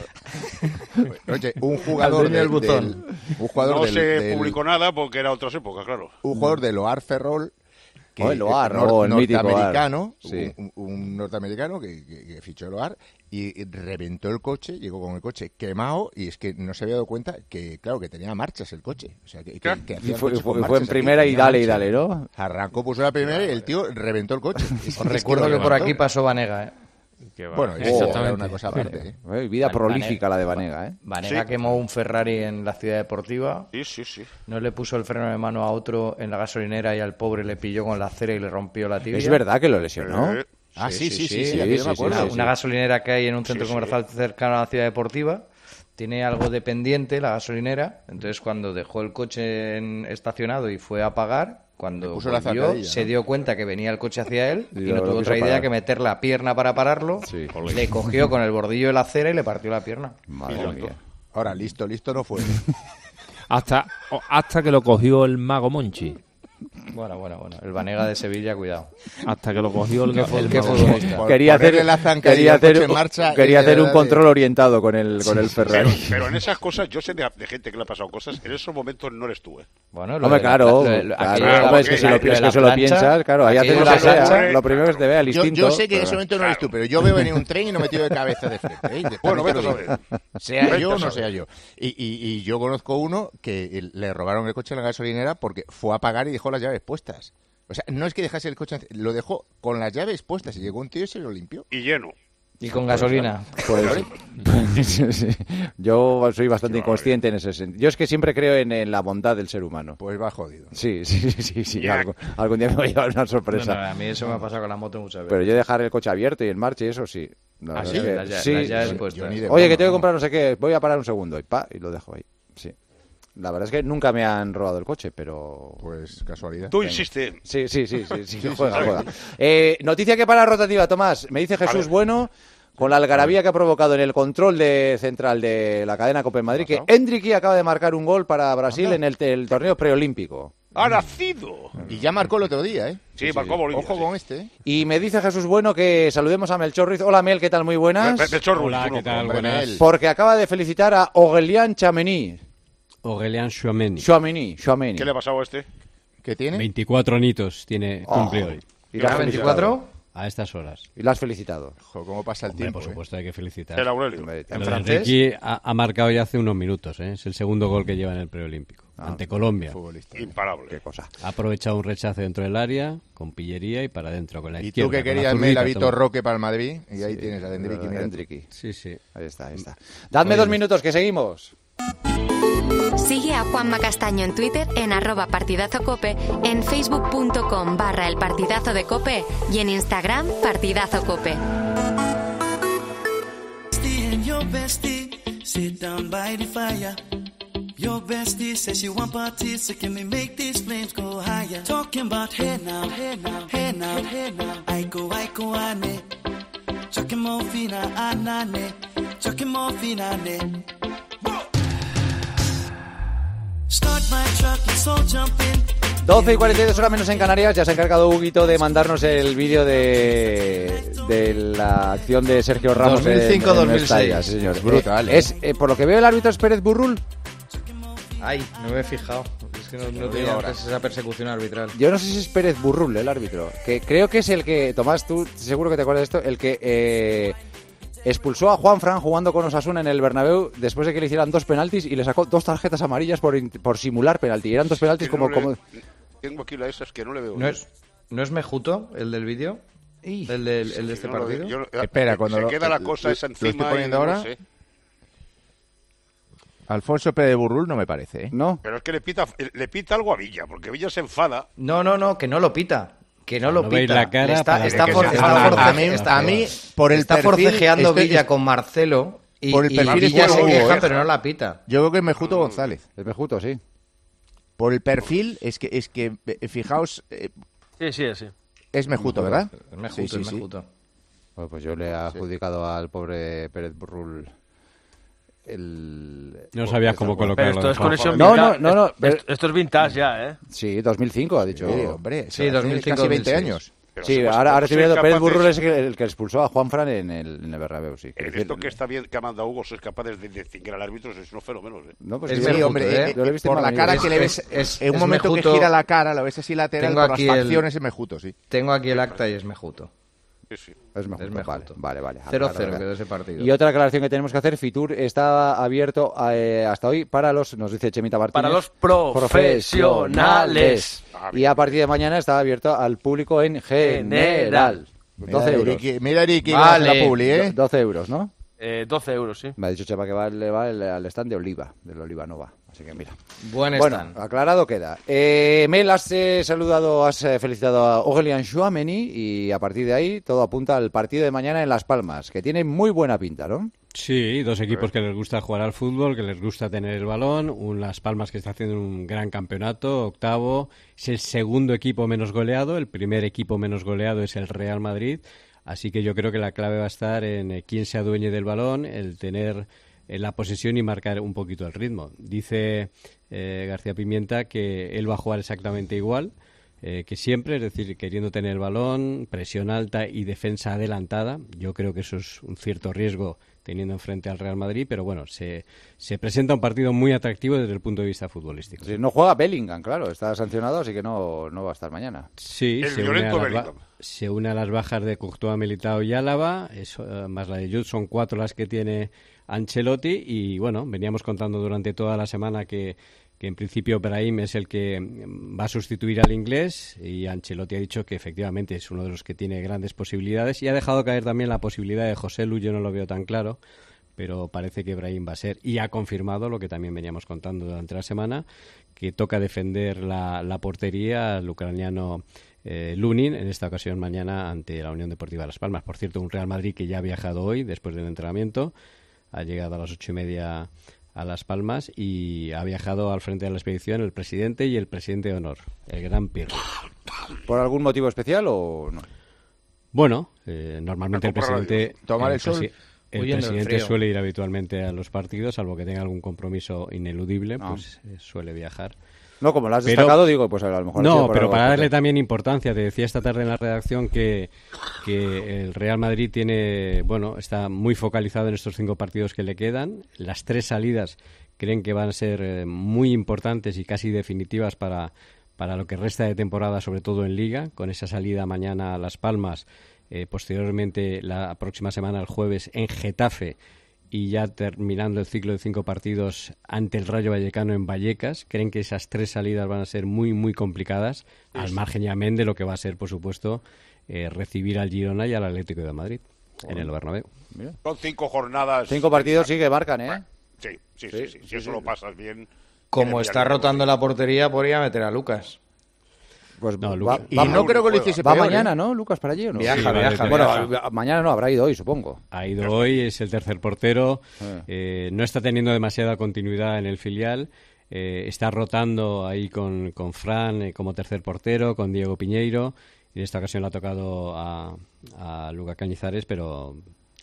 Oye, un jugador Al dueño del del, buzón. del- un jugador No del, se del- publicó nada porque era otras épocas, claro. un jugador de Loar Ferrol que Oh, el Loar, nor- oh, el mítico norteamericano, Loar. Sí. un, un norteamericano que, que- que fichó Loar y, y reventó el coche, llegó con el coche quemado y es que no se había dado cuenta que, claro, que tenía marchas el coche. O sea, que, que- que hacía Y el fue, coche fue- con fue en marchas primera aquí, y tenía dale y marchas. dale, ¿no? Arrancó, puso la primera y el tío reventó el coche. Es- es Os recuerdo lo que por levantó. aquí pasó Vanega, ¿eh? Que va. Bueno, eso Exactamente. era una cosa aparte. ¿eh? Eh, Vida Vale, prolífica la de Vanega, ¿eh? Vanega Sí. quemó un Ferrari en la ciudad deportiva. Sí, sí, sí. No le puso el freno de mano a otro en la gasolinera y al pobre le pilló con la acera y le rompió la tibia. Es verdad que lo lesionó. Eh, Ah, sí, sí, sí, sí, sí, aquí sí, yo me sí, acuerdo. Una, una gasolinera que hay en un centro Sí, sí. comercial cercano a la ciudad deportiva. Tiene algo de pendiente la gasolinera. Entonces, cuando dejó el coche en- estacionado y fue a pagar, cuando Le puso la volvió, zancadilla, se ¿no? dio cuenta que venía el coche hacia él Y y, lo- no lo tuvo quiso otra idea parar. que meter la pierna para pararlo. Sí. Le cogió con el bordillo de la acera y le partió la pierna. Madre mía. Ahora, listo, listo no fue. Hasta, o- hasta que lo cogió el mago Monchi. Bueno, bueno, bueno. El Vanega de Sevilla, cuidado. Hasta que lo cogió el, ¿Qué fue- el qué mago futbolista? Por Quería ponerle hacer, la zancadilla quería al hacer, coche en marcha quería y de hacer un verdad de- control orientado con el, con el Pero, Ferrari. pero en esas cosas, yo sé de, de gente que le ha pasado cosas, en esos momentos no eres tú, ¿eh? Bueno, lo Hombre, de la claro, pla- lo de- claro, aquello de la- hombre, es que si la- lo, lo de es que la se lo plancha, piensas, claro, ahí haces aquello lo de que la sea, plancha. lo primero que se te vea el Yo, instinto. yo sé que en pero- ese momento no eres tú, pero yo veo venir un tren y no me tiro de cabeza de frente. ¿eh? De- Bueno, también vete te a lo digo. saber. Sea Vete yo a o no saber. sea yo. Y, y- y yo conozco uno que el- le robaron el coche en la gasolinera porque fue a pagar y dejó las llaves puestas. O sea, no es que dejase el coche, lo dejó con las llaves puestas y llegó un tío y se lo limpió. Y lleno. Y con gasolina. Pues, sí, sí. Yo soy bastante inconsciente en ese sentido. Yo es que siempre creo en, en la bondad del ser humano. Pues va jodido. Sí, sí, sí, sí. sí. Ya. Algo- algún día me voy a llevar una sorpresa. No, no, a mí eso me ha pasado con la moto muchas veces. Pero yo dejar el coche abierto y en marcha y eso sí. La ¿Ah, verdad sí? es que- Las lla- sí, las llaves sí. puestas. Yo ni de Oye, que broma, tengo que ¿no? comprar no sé qué, voy a parar un segundo y pa, y lo dejo ahí. Sí. La verdad es que nunca me han robado el coche, pero... Pues casualidad. Tú insistes. Sí, sí, sí, sí, sí, juega, juega. Eh, noticia que para rotativa, Tomás. Me dice Jesús Bueno, con la algarabía que ha provocado en el control de central de la cadena Copa en Madrid, que Endricky acaba de marcar un gol para Brasil en el, el torneo preolímpico. ¡Ha nacido! Y ya marcó el otro día, ¿eh? Sí, marcó Bolivia. Ojo sí. con este, ¿eh? Y me dice Jesús Bueno que saludemos a Melchor Ruiz. Hola, Mel, ¿qué tal? Muy buenas. Me- Melchor Ruiz, Hola, tú no, ¿qué tal? hombre, Buenas. Mel. Porque acaba de felicitar a Aurélien Tchouameni. Aurélien Tchouameni. Tchouameni, Tchouameni. ¿Qué le ha pasado a este? ¿Qué tiene? veinticuatro añitos tiene Oh. cumple hoy. ¿Y la has veinticuatro? A estas horas. Y lo has felicitado. Ojo, ¿cómo pasa el Hombre, tiempo? por eh? supuesto, hay que felicitar. El Aurelio. En Lo de francés. Enrique ha, ha marcado ya hace unos minutos, ¿eh? Es el segundo gol que lleva en el preolímpico. Ah, ante Colombia. Futbolista. Imparable. Qué cosa. Ha aprovechado un rechace dentro del área, con pillería y para adentro, con la Y izquierda. tú que con la querías zurrica, Mel a Vitor toma. Roque para el Madrid, y ahí Sí, tienes a Endricky, mira. Endricky. Sí, sí. Ahí está, ahí está. Dadme Oye, dos minutos, que seguimos. Sigue a Juanma Castaño en Twitter en arroba partidazo cope, en facebook.com barra el partidazo de cope y en Instagram partidazo cope. Your bestie, sit down by the fire. Your bestie says she want parties, so can we make these flames go higher? Talking about hey now, hey now, hey now, hey now. I go, I go, ane. Chucking morphine, anane. Chucking morphine, ane. Start my truck, let's all jump in. doce y cuarenta y dos horas menos en Canarias. Ya se ha encargado Huguito de mandarnos el vídeo de, de la acción de Sergio Ramos dos mil cinco, en, en dos mil Mestalla, seis. sí, señor. Brutal, Eh, ¿eh? es, eh, por lo que veo, el árbitro es Pérez Burrul. Ay, no me he fijado. Es que no, no tenía antes esa persecución arbitral. Yo no sé si es Pérez Burrul el árbitro. Que creo que es el que, Tomás, tú seguro que te acuerdas de esto, el que eh, expulsó a Juanfran jugando con Osasuna en el Bernabéu después de que le hicieran dos penaltis y le sacó dos tarjetas amarillas por, in- por simular penalti. Y eran dos penaltis Que como... no le- como... Tengo aquí la esas que no le veo. ¿No es, ¿no es Mejuto el del vídeo? ¿El, del, el de este Yo no lo partido? veo. Yo- Espera, cuando se lo- queda la lo- cosa lo- esa lo estoy encima. poniendo y no ahora. sé. Alfonso Pérez Burrul no me parece, ¿eh? No. Pero es que le pita, le pita algo a Villa, porque Villa se enfada. No, no, no, que no lo pita. Que no lo No pita. veis la cara Le está, para está, que for- se está enfada. force- A mí, está- a mí, por el está perfil, forcejeando estoy- Villa con Marcelo y, por el y perfil Villa estoy se con queja, Hugo, ¿eh? pero no la pita. Yo creo que es Mejuto González. Es Mejuto, sí. Por el perfil, es que, es que eh, fijaos, eh, Sí, sí, sí. es Mejuto, ¿verdad? Es Mejuto, Sí, sí, es sí. Mejuto. Bueno, pues yo le he adjudicado al pobre Pérez Burrul el... No sabías cómo Pero colocarlo. esto es Juanjo. conexión No, vintage. no, no, no, Esto- pero- Esto es vintage ya, ¿eh? Sí, dos mil cinco ha dicho. Sí, hombre, Sí, eso dos hace mil cinco, casi veinte dos mil seis. años. Pero Sí, somos- ahora, ahora somos estoy viendo, Pérez capaces- Burrul es el, el que expulsó a Juanfran en el, en el Bernabéu, sí. En esto que está bien que ha mandado Hugo, sois capaces de distinguir al árbitro, sois unos fenómenos. ¿eh? No, pues Es sí, Sí, Mejuto, hombre, ¿eh? eh, Yo lo he visto por en la Madrid. cara Es- que le ves, es- es- en un es momento Mejuto. que gira la cara, lo ves así lateral, Tengo por aquí las el- facciones es Mejuto, sí. Tengo aquí el acta y es Mejuto. Sí, sí. Es Mejuto, Es Mejuto. Vale, vale, vale. cero Aclarado, cero aclarado. quedó ese partido. Y otra aclaración que tenemos que hacer, Fitur está abierto eh, hasta hoy para los, nos dice Chemita Martínez, Para los profesionales. Y a partir de mañana está abierto al público en general. doce Mira, euros. Ricky, mira, Ricky, Vale. la publi, ¿eh? doce euros, ¿no? Eh, doce euros, sí. Me ha dicho Chema que va, le va el- al stand de Oliva, del Oliva Nova. Así que mira. Buen Bueno, stand. aclarado queda. Eh, Mel, has eh, saludado, has eh, felicitado a Aurélien Tchouameni y a partir de ahí todo apunta al partido de mañana en Las Palmas, que tiene muy buena pinta, ¿no? Sí, dos equipos que les gusta jugar al fútbol, que les gusta tener el balón. Un Las Palmas que está haciendo un gran campeonato, octavo. Es el segundo equipo menos goleado. El primer equipo menos goleado es el Real Madrid. Así que yo creo que la clave va a estar en eh, quién se adueñe del balón, el tener eh, la posesión y marcar un poquito el ritmo. Dice eh, García Pimienta que él va a jugar exactamente igual eh, que siempre, es decir, queriendo tener el balón, presión alta y defensa adelantada. Yo creo que eso es un cierto riesgo teniendo enfrente al Real Madrid, pero bueno, se, se presenta un partido muy atractivo desde el punto de vista futbolístico. Si no juega Bellingham, claro, está sancionado, así que no, no va a estar mañana. Sí, El se une, a violento las ba- Bellingham. se une a las bajas de Courtois, Militao y Álava, eso, eh, más la de Jude, son cuatro las que tiene Ancelotti y bueno, veníamos contando durante toda la semana que, que en principio Brahim es el que mm, va a sustituir al inglés y Ancelotti ha dicho que efectivamente es uno de los que tiene grandes posibilidades y ha dejado caer también la posibilidad de José Lu, yo no lo veo tan claro, pero parece que Brahim va a ser, y ha confirmado lo que también veníamos contando durante la semana, que toca defender la, la portería al ucraniano eh, Lunin, en esta ocasión mañana ante la Unión Deportiva Las Palmas. Por cierto, un Real Madrid que ya ha viajado hoy después del entrenamiento, ha llegado a las ocho y media a Las Palmas y ha viajado al frente de la expedición el presidente y el presidente de honor, el gran Pirri. ¿Por algún motivo especial o no? Bueno, eh, normalmente el presidente... Tomar el el sol. presi- El Huyendo del presidente frío. suele ir habitualmente a los partidos, salvo que tenga algún compromiso ineludible, Ah. pues eh, suele viajar. No, como lo has Pero- destacado, digo, pues a lo mejor... ha sido No, por pero algo para darle especial. también importancia, te decía esta tarde en la redacción que, que el Real Madrid tiene, bueno, está muy focalizado en estos cinco partidos que le quedan. Las tres salidas creen que van a ser eh, muy importantes y casi definitivas para, para lo que resta de temporada, sobre todo en Liga, con esa salida mañana a Las Palmas, eh, posteriormente la próxima semana, el jueves, en Getafe, y ya terminando el ciclo de cinco partidos ante el Rayo Vallecano en Vallecas. Creen que esas tres salidas van a ser muy, muy complicadas, al margen ya de lo que va a ser, por supuesto, eh, recibir al Girona y al Atlético de Madrid en el Bernabéu. Son cinco jornadas. Cinco partidos sí que marcan, ¿eh? Sí, sí, sí. sí. Si eso lo pasas bien. Como tienes está ya- rotando la portería, podría meter a Lucas. Pues No, va, Lucas- Y va- no creo que lo hiciese va peor, mañana, ¿eh? ¿no, Lucas, para allí o no? Viaja, Sí, vale, viaja, bueno, viaja. Bueno, mañana no, habrá ido hoy, supongo. Ha ido hoy, es el tercer portero, Eh. eh, no está teniendo demasiada continuidad en el filial, eh, está rotando ahí con, con Fran eh, como tercer portero, con Diego Piñeiro, y en esta ocasión le ha tocado a, a Lucas Cañizares, pero,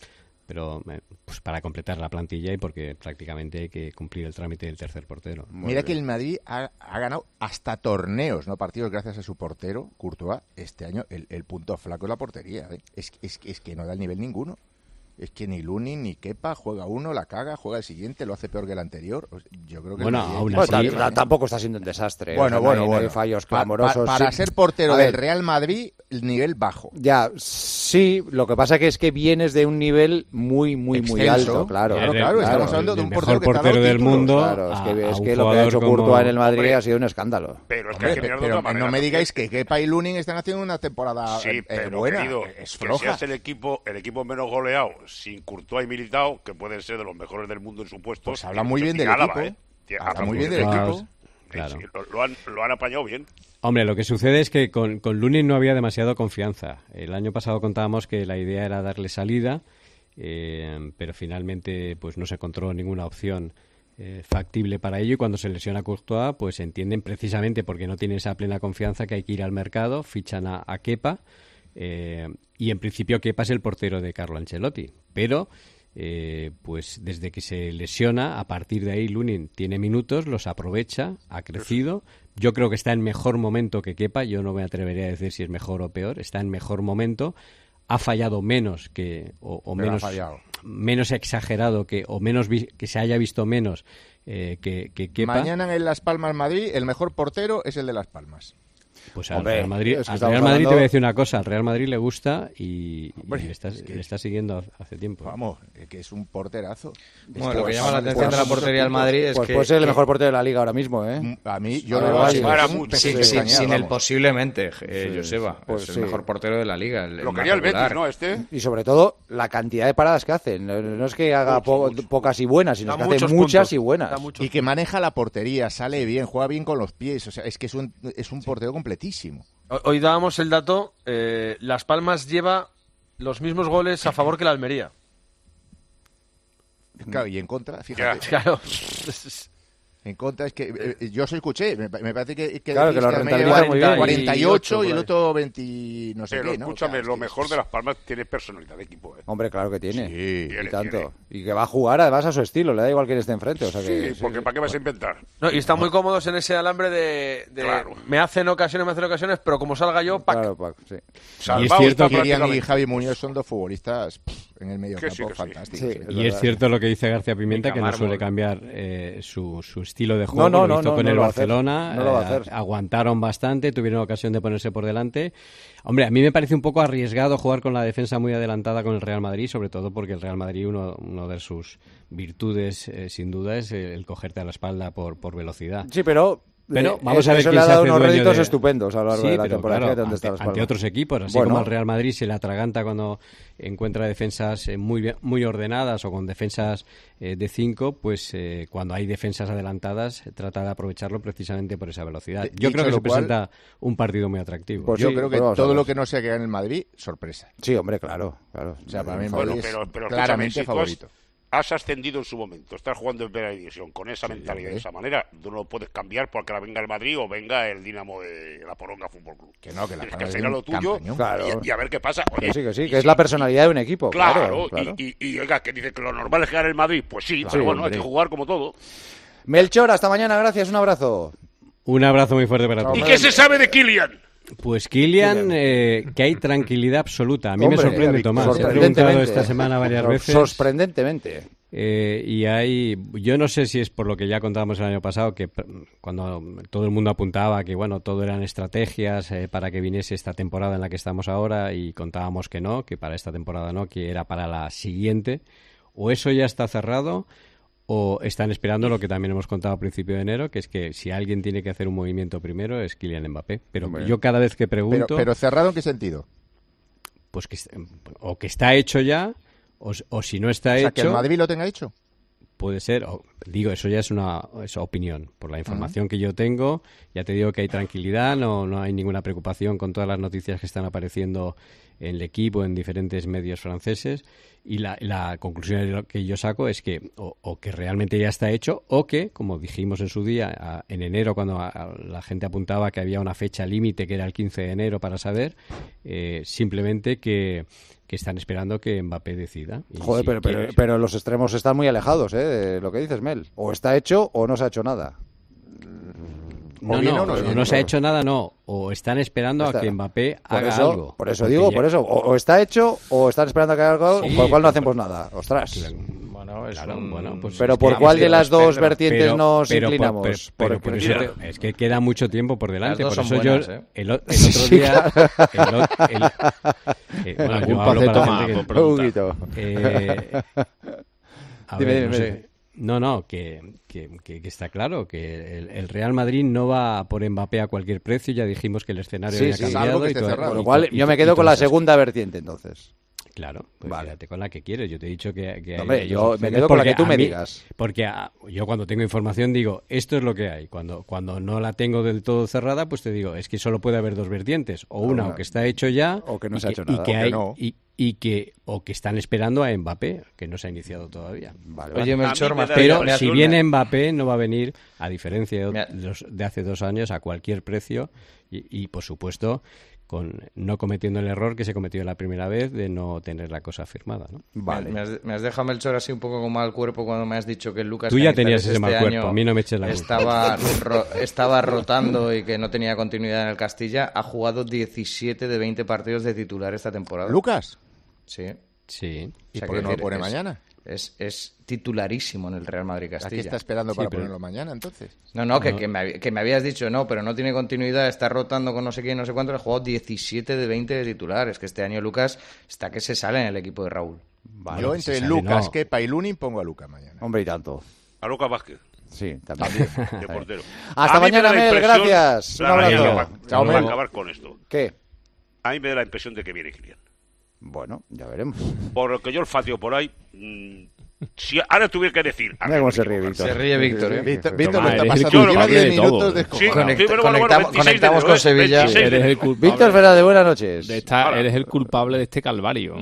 pero eh, pues para completar la plantilla y porque prácticamente hay que cumplir el trámite del tercer portero. Mira que el Madrid ha, ha ganado hasta torneos, no partidos, gracias a su portero, Courtois. Este año el, el punto flaco es la portería. ¿eh? Es, es, es que no da el nivel ninguno. Es que ni Lunin ni Kepa juega uno, la caga, juega el siguiente, lo hace peor que el anterior. O sea, Yo creo que Bueno, el Madrid- aún Bueno, así- ta- ta- tampoco está siendo un desastre. Bueno, o sea, no bueno, hay- no hay bueno. fallos Pa- pa- clamorosos. para sí. ser portero A ver, del Real Madrid, el nivel bajo. Ya, sí, lo que pasa que es que vienes de un nivel muy, muy, muy Excelso. alto, claro. Claro, claro, estamos hablando de un el mejor portero que te ha dado portero del títulos. mundo. Claro, es a- que, a es un que lo que ha jugador hecho como- Courtois en el Madrid Hombre. ha sido un escándalo. Pero es que Hombre, hay que pero, mirarlo de otra pero manera. no me también. digáis que Kepa y Lunin están haciendo una temporada Sí, eh, pero buena. querido, es que floja. seas el equipo, el equipo menos goleado sin Courtois y Militao, que pueden ser de los mejores del mundo en su puesto. Pues habla tiene muy mucho bien del Álava, equipo. ¿eh? Tiene- Habla habla muy bien del Courtois, equipo. Sí, claro. sí, lo, lo han, lo han apañado bien. Hombre, lo que sucede es que con, con Lunin no había demasiado confianza. El año pasado contábamos que la idea era darle salida, eh, pero finalmente pues no se encontró ninguna opción eh, factible para ello y cuando se lesiona Courtois pues entienden precisamente porque no tienen esa plena confianza que hay que ir al mercado, fichan a, a Kepa eh, y en principio Kepa es el portero de Carlo Ancelotti, pero... Eh, pues desde que se lesiona, a partir de ahí Lunin tiene minutos, los aprovecha, ha crecido. Yo creo que está en mejor momento que Kepa, yo no me atrevería a decir si es mejor o peor, está en mejor momento, ha fallado menos que o, o Pero ha menos fallado. menos exagerado que o menos vi- que se haya visto menos eh, que, que Kepa. Mañana en Las Palmas, Madrid, el mejor portero es el de Las Palmas. Pues al Hombre, Real Madrid, es que al estamos Real Madrid te hablando- voy a decir una cosa, al Real Madrid le gusta y, y Hombre, le, está, es que- le está siguiendo hace tiempo. Vamos, eh, que es un porterazo. Bueno, lo que Pues, llama la pues, atención de la pues, portería del Madrid es Pues que... puede ser el que- mejor portero de la liga ahora mismo, ¿eh? A mí, yo Ahora lo veo vaya. así, Para es un mucho, Sin, pequeño sin- cañar, sin el vamos. posiblemente, eh, Sí, Joseba. pues es el sí. mejor portero de la liga. El, Lo el quería el más Betis, regular. ¿no? Este. Y sobre todo, la cantidad de paradas que hace. No, no es que haga Mucho, po- mucho. pocas y buenas, sino Da que hace muchos muchas puntos. y buenas. Da muchos Y que maneja la portería, sale bien, juega bien con los pies. O sea, es que es un, es un portero completísimo. Hoy- Hoy dábamos el dato, eh, Las Palmas lleva los mismos goles a favor que la Almería. Claro, y en contra, fíjate. Claro. En contra es que eh, yo os escuché, me, pa- me parece que, que, Claro, que decís lo que Almería rentabiliza lleva muy bien. cuarenta y ocho por y el ahí. otro veinte no sé Pero qué, ¿no? escúchame, Claro, es lo que- mejor de Las Palmas tiene personalidad de equipo. ¿eh? Hombre, claro que tiene. Sí. Y Tiene, tanto. Y que va a jugar además a su estilo, le da igual quién esté enfrente. O sea que, Sí, porque ¿para qué vas a inventar? No, y están muy cómodos en ese alambre de, de Claro. me hacen ocasiones, me hacen ocasiones, pero como salga yo, ¡pac! Claro, Pac, sí. Salvao Y es cierto está que Kirian y prácticamente- Javi Muñoz son dos futbolistas pff, en el medio Que sí, campo que sí. fantásticos. Sí, ¿eh? es Y verdad. es cierto lo que dice García Pimienta, Venga, que no mármol. suele cambiar eh, su, su estilo de juego. No, no, lo no, hizo no, con no el lo va a hacer. Barcelona, No lo va a eh, hacer. aguantaron bastante, tuvieron ocasión de ponerse por delante. Hombre, a mí me parece un poco arriesgado jugar con la defensa muy adelantada con el Real Madrid, sobre todo porque el Real Madrid, uno, uno de sus virtudes, eh, sin duda, es el cogerte a la espalda por, por velocidad. Sí, pero, Pero eh, vamos eso, a ver eso quién le ha se dado hace unos dueño réditos de- estupendos a lo largo Sí, de la pero temporada. claro, Fíjate dónde está ante, Las ante Palmas. otros equipos, así Bueno. como al Real Madrid se le atraganta cuando encuentra defensas eh, muy bien- muy ordenadas o con defensas eh, de cinco, pues eh, cuando hay defensas adelantadas eh, trata de aprovecharlo precisamente por esa velocidad. De- Yo dicho creo que lo se cual- presenta un partido muy atractivo. Pues Yo sí, creo que pues vamos a todo ver. lo que no sea que gane el Madrid, sorpresa. Sí, hombre, claro. claro. O sea, para mí el Bueno, Madrid pero- es pero escúchame, claramente si tú has- favorito. has ascendido en su momento, estás jugando en primera división con esa Sí, mentalidad, ¿eh? de esa manera, tú no lo puedes cambiar porque ahora venga el Madrid o venga el Dinamo de la Poronga Fútbol Club. Que no, que la Tienes que Palma hacer es a un lo tuyo campañón. Claro. y, y a ver qué pasa. Oye, Que sí, que sí, y que es si- la personalidad de un equipo. Claro, Claro, claro. Y, y, y, oiga, que dice que lo normal es ganar el Madrid, pues sí, Claro, pero bueno, hombre. hay que jugar como todo. Melchor, hasta mañana, gracias, un abrazo. Un abrazo muy fuerte para todos. ¿Y qué se sabe de Kylian? Pues Kylian, eh, que hay tranquilidad absoluta. A mí Hombre, me sorprende, Tomás. He preguntado sorprendentemente. esta semana varias Sor- veces. Sorprendentemente. Eh, y hay, yo no sé si es por lo que ya contábamos el año pasado, que p- cuando todo el mundo apuntaba que bueno, todo eran estrategias eh, para que viniese esta temporada en la que estamos ahora y contábamos que no, que para esta temporada no, que era para la siguiente, o eso ya está cerrado o están esperando lo que también hemos contado a principio de enero, que es que si alguien tiene que hacer un movimiento primero es Kylian Mbappé. Pero Hombre. yo cada vez que Pero, pregunto, pero cerrado ¿en qué sentido? pues que est- o que está hecho ya, o, s- o si no está O sea, hecho... que el Madrid lo tenga hecho. Puede ser, o- digo, eso ya es una es opinión. Por la información que yo tengo, ya te digo que hay tranquilidad, no, no hay ninguna preocupación con todas las noticias que están apareciendo en el equipo, en diferentes medios franceses. Y la, la conclusión que yo saco es que o, o que realmente ya está hecho, o que, como dijimos en su día, a- en enero, cuando a- a la gente apuntaba que había una fecha límite, que era el quince de enero para saber, eh, simplemente que, que están esperando que Mbappé decida. Y Joder, si pero, pero, quiere- pero los extremos están muy alejados, ¿eh? De lo que dices, Mel. O está hecho o no se ha hecho nada. No, O bien no, o no o bien, no se ha claro. hecho nada, no. O están esperando Está- a que Mbappé Por haga eso, algo. por eso Porque digo, ya- por eso. O, o está hecho o están esperando a que haga algo, Sí, por lo cual no pero- hacemos nada. Ostras. Bueno, es Claro, un- bueno, pues Pero es ¿por que- cuál de sí, las dos pero- vertientes pero- nos pero por- inclinamos? pero- pero Porque- por eso mira, te- es que queda mucho tiempo por delante. Las dos Por son eso buenas, yo ¿eh? el, o- el Sí, otro día... claro. el o- el- eh, bueno, La yo culpa hablo de para la Tomás, gente que- por preguntar. Un poquito. Eh, a Dime, ver, dime, no sé. dime. No, no, que, que, que- que está claro que el, el Real Madrid no va por Mbappé a cualquier precio. Ya dijimos que el escenario Sí, había sí, cambiado. salvo que y esté todo- cerrado. Con y lo cual, to- y yo me to- quedo y con la todas esas- segunda vertiente, entonces. Claro, pues Vale. quédate con la que quieres. Yo te he dicho que, que hay Hombre, dos yo me opciones, quedo con la porque que tú a me mí- digas. Porque a- yo cuando tengo información digo, esto es lo que hay. Cuando, cuando no la tengo del todo cerrada, pues te digo, es que solo puede haber dos vertientes. O una, Una. o que está hecho ya, O que no y se ha hecho y nada, que o que hay- no. y, y que, o que están esperando a Mbappé, que no se ha iniciado todavía. Vale, Oye, vale. Melchor, A mí me más da Pero me si asusta. viene Mbappé, no va a venir, a diferencia Mira. de, los- de hace dos años, a cualquier precio y, y, por supuesto, con no cometiendo el error que se cometió la primera vez de no tener la cosa firmada, ¿no? Vale. Me, has, me has dejado, Melchor, así un poco con mal cuerpo cuando me has dicho que el Lucas Tú ya Cañizares tenías ese este mal cuerpo, año a mí no me eches la culpa. estaba, ro- estaba rotando y que no tenía continuidad en el Castilla. Ha jugado diecisiete de veinte partidos de titular esta temporada. Lucas, Sí. Sí. ¿y O sea, por qué quiero no lo decir, pone es- mañana? Es, es titularísimo en el Real Madrid ¿A qué Castilla. está esperando Sí, para pero- ponerlo mañana, entonces? No, no, que, que, me, habi- que me habías dicho, no, pero no tiene continuidad, está rotando con no sé quién, no sé cuánto, ha jugado diecisiete de veinte de titular. Es que este año Lucas está que se sale en el equipo de Raúl. Vale, Yo que entre se sale, Lucas, no. Kepa y Lunin pongo a Lucas mañana. Hombre, y tanto. A Lucas Vázquez, Sí, también. de portero. Hasta A mí me mañana, da la Mel, impresión- gracias. Un Nada, abrazo. ya, para- Chao, para Mel. acabar con esto. ¿Qué? A mí me da la impresión de que viene Kylian. Bueno, ya veremos. Por lo que yo olfateo por ahí, mm, si ahora tuviera que decir... Mira cómo se ríe Víctor. Se ríe Víctor, ¿eh? Víctor, Víctor Tomás, lo está eres el pasando. Lleva culpable diez de todo. minutos de Sí, descojonado. Conecta- sí, bueno, bueno, bueno, conectamos- veintiséis de conectamos enero, con ¿eh? Sevilla. veintiséis de Eres el enero. culpable. Víctor Fernández, buenas noches. De esta- Hola. eres el culpable de este calvario.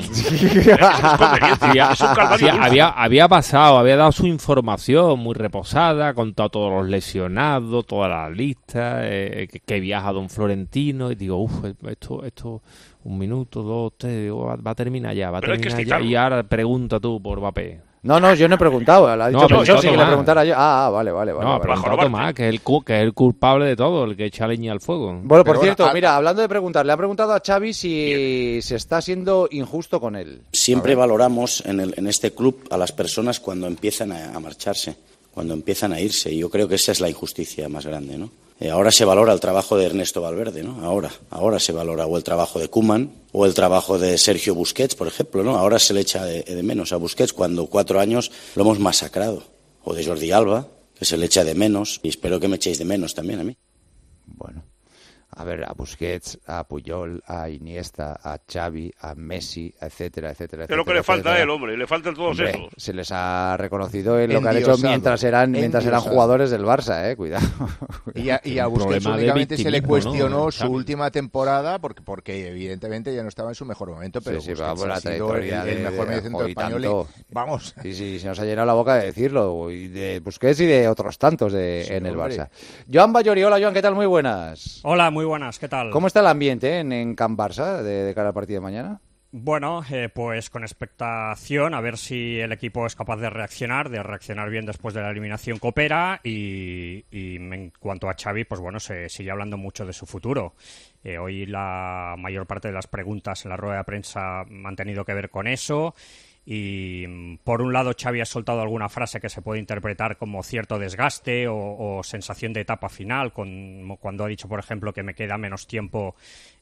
Sí, es un calvario Sí, dulce. había, había pasado, había dado su información muy reposada, ha contado todos los lesionados, toda la lista, eh, que, que viaja Don Florentino, y digo, uff, esto, esto, un minuto, dos, tres, digo, va, va a terminar ya, va a Pero hay que terminar ya, excitarlo. y ahora pregunta tú por Mbappé. No, no, yo no he preguntado. La ha dicho No, pero Melchor, yo sí que le Tomás. preguntara yo. Ah, ah, vale, vale, vale. no, ha vale. preguntado Bajo Tomás, que es, el, cu- que es el culpable de todo, el que echa leña al fuego. Bueno, por Pero cierto, ahora, a- mira, hablando de preguntar, le ha preguntado a Xavi si se está siendo injusto con él. Siempre valoramos en, el- en este club a las personas cuando empiezan a, a marcharse, cuando empiezan a irse. Y yo creo que esa es la injusticia más grande, ¿no? Eh, ahora se valora el trabajo de Ernesto Valverde, ¿no? Ahora, ahora se valora o el trabajo de Koeman o el trabajo de Sergio Busquets, por ejemplo, ¿no? Ahora se le echa de, de menos a Busquets cuando cuatro años lo hemos masacrado. O de Jordi Alba, que se le echa de menos y espero que me echéis de menos también a mí. Bueno, a ver, a Busquets, a Puyol, a Iniesta, a Xavi, a Messi, etcétera, etcétera, Es lo que etcétera, le falta etcétera. a él, hombre, le faltan todos Hombre, esos. se les ha reconocido en lo que han hecho Endiosado. mientras eran mientras eran Endiosado. jugadores del Barça, eh, cuidado. Y a, y a Un Busquets problema de únicamente se le victimismo, cuestionó ¿no? su Xavi. última temporada porque, porque evidentemente ya no estaba en su mejor momento, pero Sí, sí, Busquets vamos, la ha sido el, trayectoria el de- mejor de- mediocentro hoy español. tanto. y- Vamos. Sí, sí, se nos ha llenado la boca de decirlo, y de Busquets y de otros tantos de, Sí, en el hombre. Barça. Joan Ballori, hola Joan, ¿qué tal? Muy buenas. Hola, muy buenas, ¿qué tal? ¿Cómo está el ambiente en, en Camp Barça de, de cara al partido de mañana? Bueno, eh, pues con expectación a ver si el equipo es capaz de reaccionar, de reaccionar bien después de la eliminación Copera y, y en cuanto a Xavi, pues bueno, se sigue hablando mucho de su futuro. Eh, hoy la mayor parte de las preguntas en la rueda de prensa han tenido que ver con eso. Y mm, por un lado Xavi ha soltado alguna frase que se puede interpretar como cierto desgaste o, o sensación de etapa final, con, cuando ha dicho, por ejemplo, que me queda menos tiempo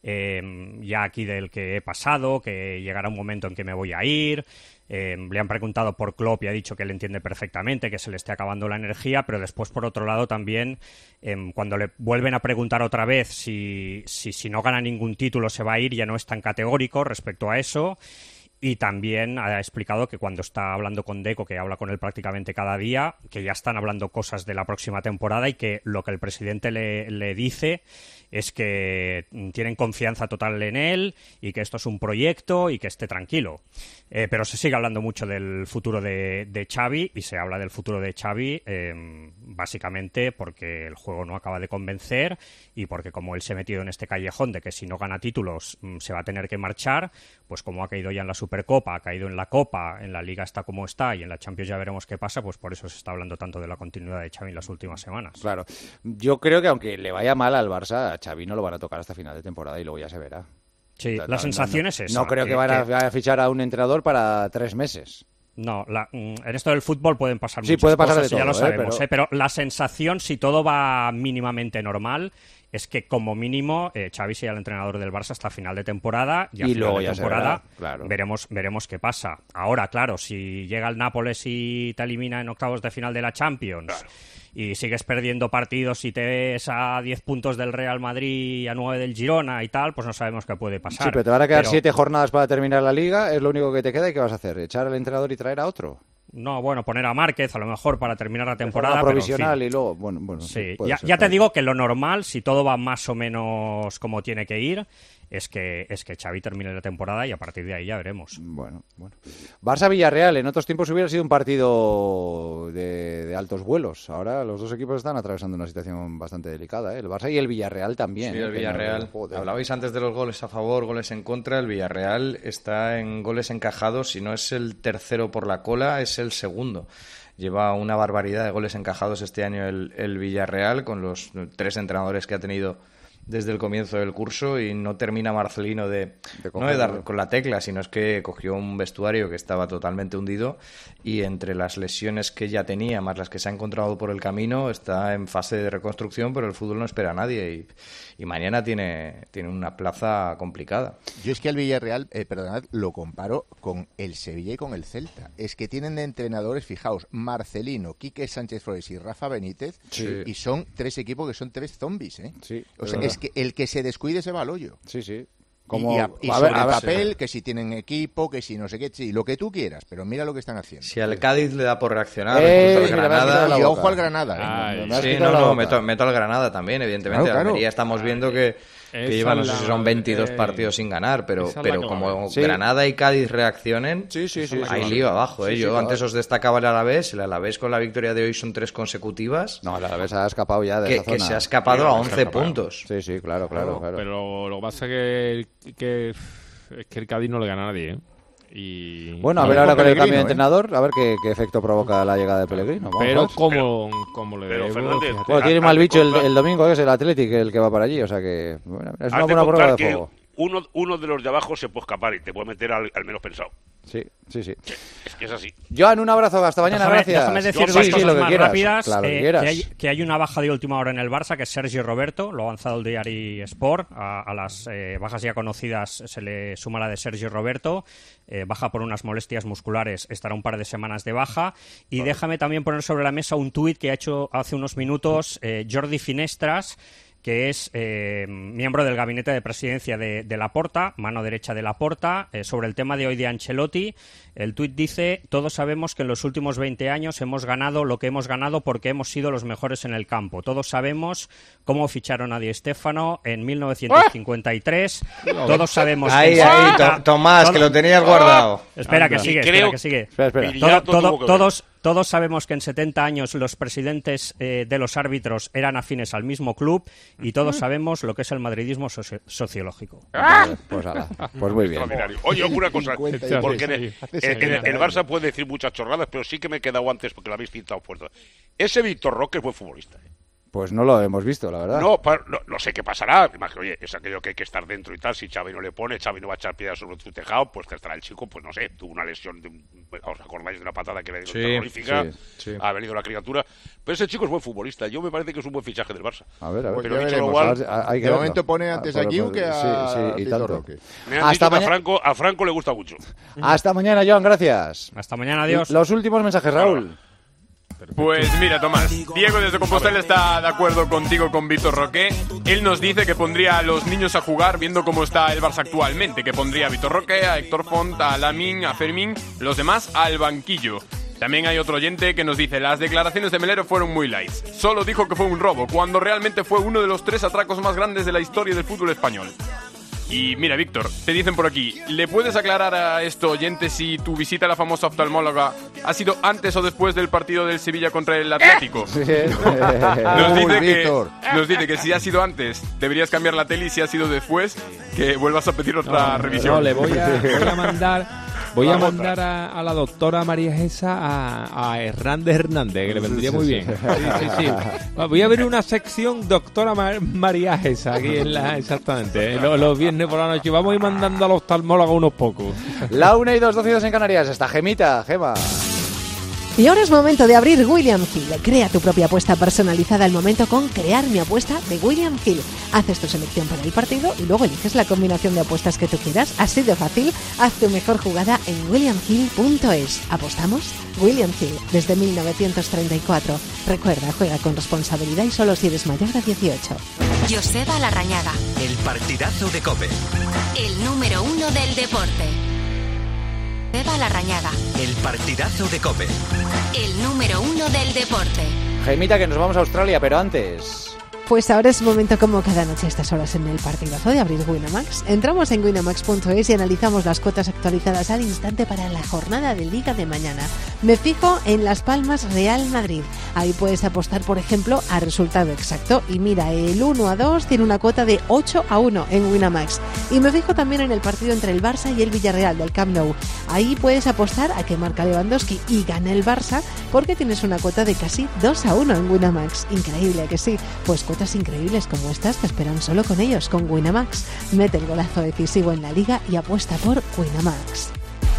eh, ya aquí del que he pasado, que llegará un momento en que me voy a ir. Eh, le han preguntado por Klopp y ha dicho que él entiende perfectamente que se le esté acabando la energía, pero después, por otro lado, también eh, cuando le vuelven a preguntar otra vez si, si, si no gana ningún título se va a ir, ya no es tan categórico respecto a eso. Y también ha explicado que cuando está hablando con Deco, que habla con él prácticamente cada día, que ya están hablando cosas de la próxima temporada y que lo que el presidente le, le dice es que tienen confianza total en él y que esto es un proyecto y que esté tranquilo. Eh, pero se sigue hablando mucho del futuro de, de Xavi y se habla del futuro de Xavi eh, básicamente porque el juego no acaba de convencer y porque como él se ha metido en este callejón de que si no gana títulos mm, se va a tener que marchar, pues como ha caído ya en la Supercopa, ha caído en la Copa, en la Liga está como está y en la Champions ya veremos qué pasa, pues por eso se está hablando tanto de la continuidad de Xavi en las últimas semanas. Claro. Yo creo que aunque le vaya mal al Barça, a Xavi no lo van a tocar hasta final de temporada y luego ya se verá. Sí, No, la no, sensación no, es esa. No creo que, que- van a, que- a fichar a un entrenador para tres meses. No, la- mm, en esto del fútbol pueden pasar Sí, muchas puede pasar cosas, de y ya todo, lo ¿eh? sabemos, Pero- ¿eh? Pero la sensación, si todo va mínimamente normal, es que como mínimo eh, Xavi sea el entrenador del Barça hasta final de temporada y, a Y final luego de ya se temporada verá, claro. veremos, veremos qué pasa. Ahora, claro, si llega el Nápoles y te elimina en octavos de final de la Champions y sigues perdiendo partidos y te ves a diez puntos del Real Madrid y a nueve del Girona y tal, pues no sabemos qué puede pasar. Sí, pero te van a quedar Pero- siete jornadas para terminar la liga, es lo único que te queda y ¿qué vas a hacer? ¿Echar al entrenador y traer a otro? No, bueno, poner a Márquez a lo mejor para terminar la temporada. Temporada pero, en fin. provisional y luego, bueno, bueno, Sí, puede ya, ser, ya te puede digo que lo normal, si todo va más o menos como tiene que ir, es que es que Xavi termine la temporada y a partir de ahí ya veremos. Bueno, bueno. Barça-Villarreal, en otros tiempos hubiera sido un partido de, de altos vuelos. Ahora los dos equipos están atravesando una situación bastante delicada, ¿eh? El Barça y el Villarreal también. Sí, ¿eh? el Que Villarreal. no- joder. Hablabais antes de los goles a favor, goles en contra. El Villarreal está en goles encajados. Si no es el tercero por la cola, es el segundo. Lleva una barbaridad de goles encajados este año el, el Villarreal, con los tres entrenadores que ha tenido desde el comienzo del curso, y no termina Marcelino de, De no de cogerlo. dar con la tecla, sino es que cogió un vestuario que estaba totalmente hundido, y entre las lesiones que ya tenía más las que se ha encontrado por el camino está en fase de reconstrucción, pero el fútbol no espera a nadie y, y mañana tiene, tiene una plaza complicada. Yo es que al Villarreal, eh, perdonad, lo comparo con el Sevilla y con el Celta. Es que tienen de entrenadores, fijaos, Marcelino, Quique Sánchez Flores y Rafa Benítez, Sí. y son tres equipos que son tres zombies, ¿eh? Sí, O es sea, verdad. es que el que se descuide se va al hoyo. Sí, sí. Y- Como- y, a- y a sobre ver, a ver, papel, sí. que si tienen equipo, que si no sé qué, sí, lo que tú quieras, pero mira lo que están haciendo. Si al Cádiz le da por reaccionar, Eh, incluso al mira, me has quitado Granada... la Y boca. ojo al Granada, ¿eh? Ay, No, me has Sí, quitado no, la no, boca. meto, meto al Granada también, evidentemente. Claro, claro. Almería estamos viendo que, que Esa lleva, no es sé la- si son veintidós eh, partidos sin ganar, pero, esa es la pero que como va a Sí. Granada y Cádiz reaccionen, Sí, sí, sí, hay sí. lío abajo. ¿eh? Sí, sí, Yo claro. antes os destacaba el Alavés, el Alavés con la victoria de hoy son tres consecutivas, No, el Alavés ha escapado ya de que, esa que zona. se ha escapado a se ha once escapado. puntos. Sí, sí, claro, claro, claro. Pero lo que pasa que, que es que el Cádiz no le gana a nadie, ¿eh? Y, Bueno, a y- ver con ahora con el Pellegrino, cambio de ¿eh? entrenador, a ver qué, qué efecto provoca la llegada de Pellegrino. Vamos a pero ver. como, como le pero, debo, Fernández, fíjate. Bueno, tiene Has mal de bicho el, contar- el domingo, que es el Athletic el que va para allí, o sea que bueno, es Has una de buena prueba contar de que juego. uno, uno de los de abajo se puede escapar y te puede meter al, al menos pensado. Sí, sí, sí. Es que es así. Joan, un abrazo, hasta mañana, Déjame, gracias. déjame decir Sí, dos sí, cosas lo que más quieras, rápidas. claro, lo que eh, quieras. que, hay, que hay una baja de última hora en el Barça, que es Sergi Roberto, lo ha avanzado el diario Sport. A, a las eh, bajas ya conocidas se le suma la de Sergi Roberto. Eh, baja por unas molestias musculares, estará un par de semanas de baja. Y déjame también poner sobre la mesa un tuit que ha hecho hace unos minutos eh, Jordi Finestras, que es eh, miembro del gabinete de presidencia de, de Laporta, mano derecha de Laporta, eh, sobre el tema de hoy de Ancelotti. El tuit dice: todos sabemos que en los últimos veinte años hemos ganado lo que hemos ganado porque hemos sido los mejores en el campo. Todos sabemos cómo ficharon a Di Stéfano en mil novecientos cincuenta y tres. ¡Ah! Todos sabemos... Ahí, que ahí, to Tomás, todo... que lo tenías guardado. Espera, Anda. que sigue, Creo... espera, que sigue. Espera, espera. Todo, todo, todos... Todos sabemos que en setenta años los presidentes eh, de los árbitros eran afines al mismo club y todos sabemos lo que es el madridismo soci sociológico. ¡Ah! Pues, ala, pues muy bien. Oye, una cosa, porque en el, en el, el Barça puede decir muchas chorradas, pero sí que me he quedado antes porque lo habéis citado fuerte. Ese Víctor Roque fue futbolista. ¿eh? Pues no lo hemos visto, la verdad. No, no, no sé qué pasará. Imagino, oye, es aquello que hay que estar dentro y tal. Si Xavi no le pone, Xavi no va a echar piedras sobre su tejado, pues que estará el chico, pues no sé, tuvo una lesión, de un, ¿os acordáis de una patada que le dio sí, terrorífica? Sí, sí. Ha venido la criatura. Pero ese chico es buen futbolista. Yo me parece que es un buen fichaje del Barça. A ver, a ver. Pero Pues dicho lo cual, hay que de momento pone antes a Guiu que a sí, sí, y Víctor tanto. Roque. Me han Hasta dicho que a mañana. Franco, a Franco le gusta mucho. Hasta mañana, Joan, gracias. Hasta mañana, adiós. Los últimos mensajes, Raúl. Pues mira, Tomás, Diego desde Compostela está de acuerdo contigo con Víctor Roque. Él nos dice que pondría a los niños a jugar viendo cómo está el Barça actualmente, que pondría a Víctor Roque, a Héctor Font, a Lamine, a Fermín, los demás al banquillo. También hay otro oyente que nos dice: las declaraciones de Melero fueron muy light. Solo dijo que fue un robo, cuando realmente fue uno de los tres atracos más grandes de la historia del fútbol español. Y mira, Víctor, te dicen por aquí, ¿le puedes aclarar a esto oyente si tu visita a la famosa oftalmóloga ha sido antes o después del partido del Sevilla contra el Atlético? Sí. nos, dice Uy, que, Víctor. nos dice que si ha sido antes, deberías cambiar la tele, y si ha sido después, que vuelvas a pedir otra No, revisión. no, le voy a, voy a mandar... Voy a mandar a, a la doctora María Gesa a, a Hernández Hernández, que le vendría muy bien. Sí, sí, sí. Voy a ver una sección doctora Mar María Gesa aquí en la, exactamente, ¿eh? los, los viernes por la noche. Vamos a ir mandando al oftalmólogo unos pocos. La una y dos, doce y dos en Canarias. Está Gemita, Gema. Y ahora es momento de abrir William Hill. Crea tu propia apuesta personalizada al momento con Crear mi apuesta de William Hill. Haces tu selección para el partido y luego eliges la combinación de apuestas que tú quieras. Así de fácil, haz tu mejor jugada en william hill punto es. ¿Apostamos? William Hill, desde mil novecientos treinta y cuatro. Recuerda, juega con responsabilidad y solo si eres mayor de dieciocho. Joseba Larrañaga, El partidazo de COPE. el número uno del deporte. Joseba Larrañaga, El partidazo de COPE. el número uno del deporte. Gemita, que nos vamos a Australia, pero antes... Pues ahora es momento, como cada noche a estas horas en el partidazo, de abrir Winamax. Entramos en winamax punto es y analizamos las cuotas actualizadas al instante para la jornada de Liga de mañana. Me fijo en Las Palmas Real Madrid. Ahí puedes apostar, por ejemplo, a resultado exacto. Y mira, el uno a dos tiene una cuota de ocho a uno en Winamax. Y me fijo también en el partido entre el Barça y el Villarreal del Camp Nou. Ahí puedes apostar a que marca Lewandowski y gane el Barça, porque tienes una cuota de casi dos a uno en Winamax. Increíble, ¿que sí? Pues cuotas increíbles como estas te esperan solo con ellos, con Winamax. Mete el golazo decisivo en la Liga y apuesta por Winamax.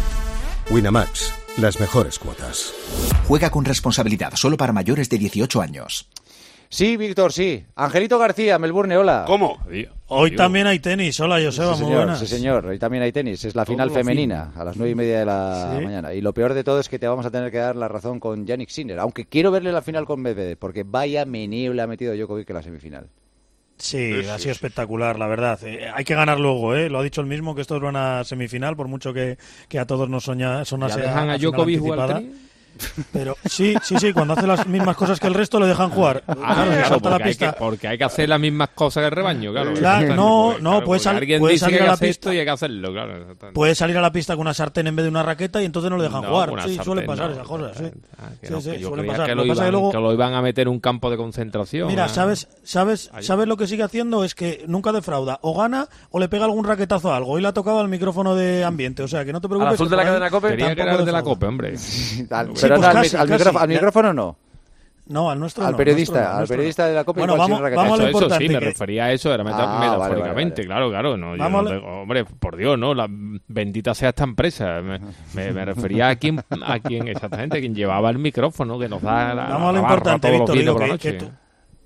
Winamax, las mejores cuotas. Juega con responsabilidad, solo para mayores de dieciocho años. Sí, Víctor, sí. Angelito García, Melbourne, hola. ¿Cómo? Hoy también hay tenis. Hola, Joseba, Sí, muy señor, buenas. sí, señor. Hoy también hay tenis. Es la final Todo lo femenina, a las nueve y media de la Sí. mañana. Y lo peor de todo es que te vamos a tener que dar la razón con Yannick Sinner. Aunque quiero verle la final con Medvedev, porque vaya meneo le ha metido Djokovic en la semifinal. Sí, ha sido espectacular, la verdad. Eh, hay que ganar luego, ¿eh? Lo ha dicho él mismo, que esto es una semifinal, por mucho que, que a todos nos soña, sonase ¿Ya dejan a final Djokovic jugar al anticipada. tenis? Pero sí, sí, sí, cuando hace las mismas cosas que el resto le dejan jugar. Ah, Claro, claro, salta a la porque, hay pista. que, porque hay que hacer las mismas cosas que el rebaño, claro. Claro, no, Porque, no, claro, puede, sal- porque alguien puede dice salir que a hay que la hacer pista. esto y hay que hacerlo, claro. exactamente. Puede salir a la pista con una sartén en vez de una raqueta y entonces no le dejan No, jugar. una Sí, sartén, suele pasar no, esas cosas, sí. Ah, que Sí, no, sí, que yo suele creía pasar. que Lo lo, que pasa iban, es que luego- que lo iban a meter en un campo de concentración. Mira, ah. ¿sabes, sabes, sabes lo que sigue haciendo? Es que nunca defrauda. O gana o le pega algún raquetazo a algo. Hoy le ha tocado al micrófono de ambiente. O sea, que no te preocupes. azul que de la por ahí cadena COPE? Quería que tampoco era el de la defrauda. Copa, hombre. Al- Sí, pero pues no, al, casi, al casi. micrófono, al Ya- micrófono no. No, al nuestro Al no, periodista, nuestro no, al nuestro periodista no. de la Copa Bueno, igual sí vamos, una raqueta. vamos a lo Eso, eso importante. sí, me que- refería a eso, era meta- Ah, metafóricamente, vale, vale, claro, claro. No, yo Vamos no a- tengo- hombre, por Dios, no, la bendita sea esta empresa. Me, me, me refería a quien, a quien exactamente, a quien llevaba el micrófono, que nos da la, Vamos a lo la barra importante, todos los Víctor, viernes digo por la que, noche. que tú,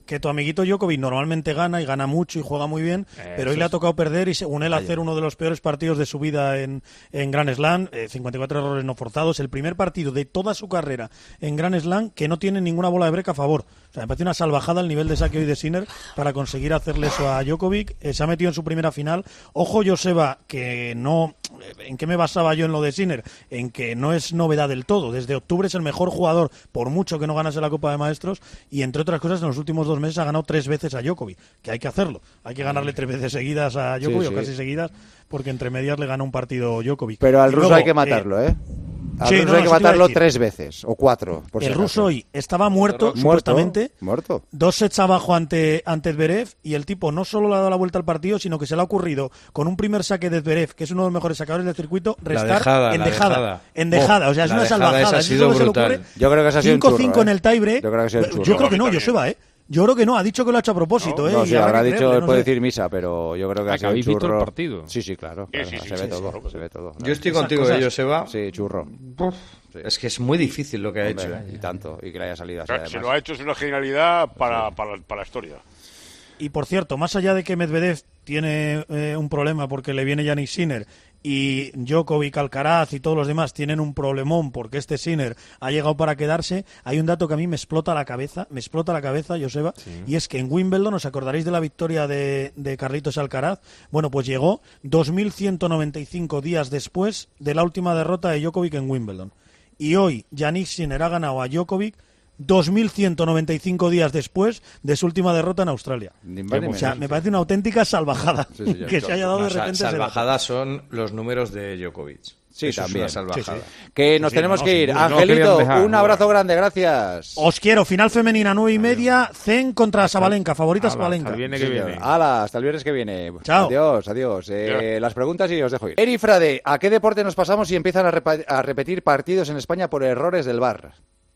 que tu amiguito Djokovic normalmente gana y gana mucho y juega muy bien, Eh, pero hoy eso le ha es. tocado perder y según él hacer uno de los peores partidos de su vida en, en Grand Slam, eh, cincuenta y cuatro errores no forzados, el primer partido de toda su carrera en Grand Slam que no tiene ninguna bola de break a favor. O sea, me parece una salvajada el nivel de saque hoy de Sinner para conseguir hacerle eso a Djokovic. Eh, se ha metido en su primera final. Ojo, Joseba, que no... ¿En qué me basaba yo en lo de Sinner? En que no es novedad del todo. Desde octubre es el mejor jugador, por mucho que no ganase la Copa de Maestros, y entre otras cosas, en los últimos dos meses ha ganado tres veces a Djokovic, que hay que hacerlo. Hay que ganarle tres veces seguidas a Djokovic, Sí, o sí. casi seguidas, porque entre medias le gana un partido Djokovic. Pero al Y ruso luego, hay que matarlo, ¿eh? Al sí, ruso no, hay no, que eso te iba a matarlo decir. tres veces, o cuatro, por si el acaso. ruso hoy estaba muerto, Muerto, supuestamente. Muerto. Dos sets abajo ante, ante Zverev, y el tipo no solo le ha dado la vuelta al partido, sino que se le ha ocurrido, con un primer saque de Zverev, que es uno de los mejores sacadores del circuito, restar dejada, en la dejada. dejada. En dejada, Oh, o sea, es la una dejada salvajada. esa ha Eso sido solo se le brutal. ocurre. Yo creo que esa ha sido un cinco cinco churro, en ¿eh? el tiebreak. Yo creo que ha sido un churro. Yo creo que no, También. Joseba, ¿eh? Yo creo que no, ha dicho que lo ha hecho a propósito, ¿eh? No, Y sí, habrá habrá que dicho, creerle, no puede sé. decir misa, pero yo creo que ha Ah, que sido un habéis visto el churro. partido. Sí, sí, claro. Sí, claro, sí, sí, se sí, ve sí, todo, sí. se ve todo. Yo estoy Esas contigo, cosas- eh, Joseba. Sí, churro. Sí. Es que es muy difícil lo que ha Hombre, hecho. ¿eh? y tanto, y que le haya salido así, Si además. lo ha hecho es una genialidad para, para, para la historia. Y por cierto, más allá de que Medvedev tiene eh, un problema porque le viene Yannick Sinner y Djokovic, Alcaraz y todos los demás tienen un problemón porque este Sinner ha llegado para quedarse, hay un dato que a mí me explota la cabeza, me explota la cabeza, Joseba, y es que en Wimbledon, ¿os acordaréis de la victoria de, de Carlitos Alcaraz? Bueno, pues llegó dos mil ciento noventa y cinco días después de la última derrota de Djokovic en Wimbledon. Y hoy Yannick Sinner ha ganado a Djokovic dos mil ciento noventa y cinco días después de su última derrota en Australia. Ni más ni O sea, menos. me parece una auténtica salvajada Sí, señor. que se haya dado No, de sa- repente ese dato. salvajadas son los números de Djokovic. Sí, Eso también. Es una salvajada. Sí, Que nos Sí, tenemos no, que sin ir. duda. No Angelito, querían dejar. un abrazo grande, gracias. Os quiero, final femenina nueve y media, Zen contra Sabalenka, favorita Hala, Sabalenka. hasta el viernes Sí, que señor. viene. Hala, hasta el viernes que viene. Chao. Adiós, adiós. Eh, las preguntas y os dejo ir. Eri Frade, ¿a qué deporte nos pasamos si empiezan a, repa- a repetir partidos en España por errores del V A R?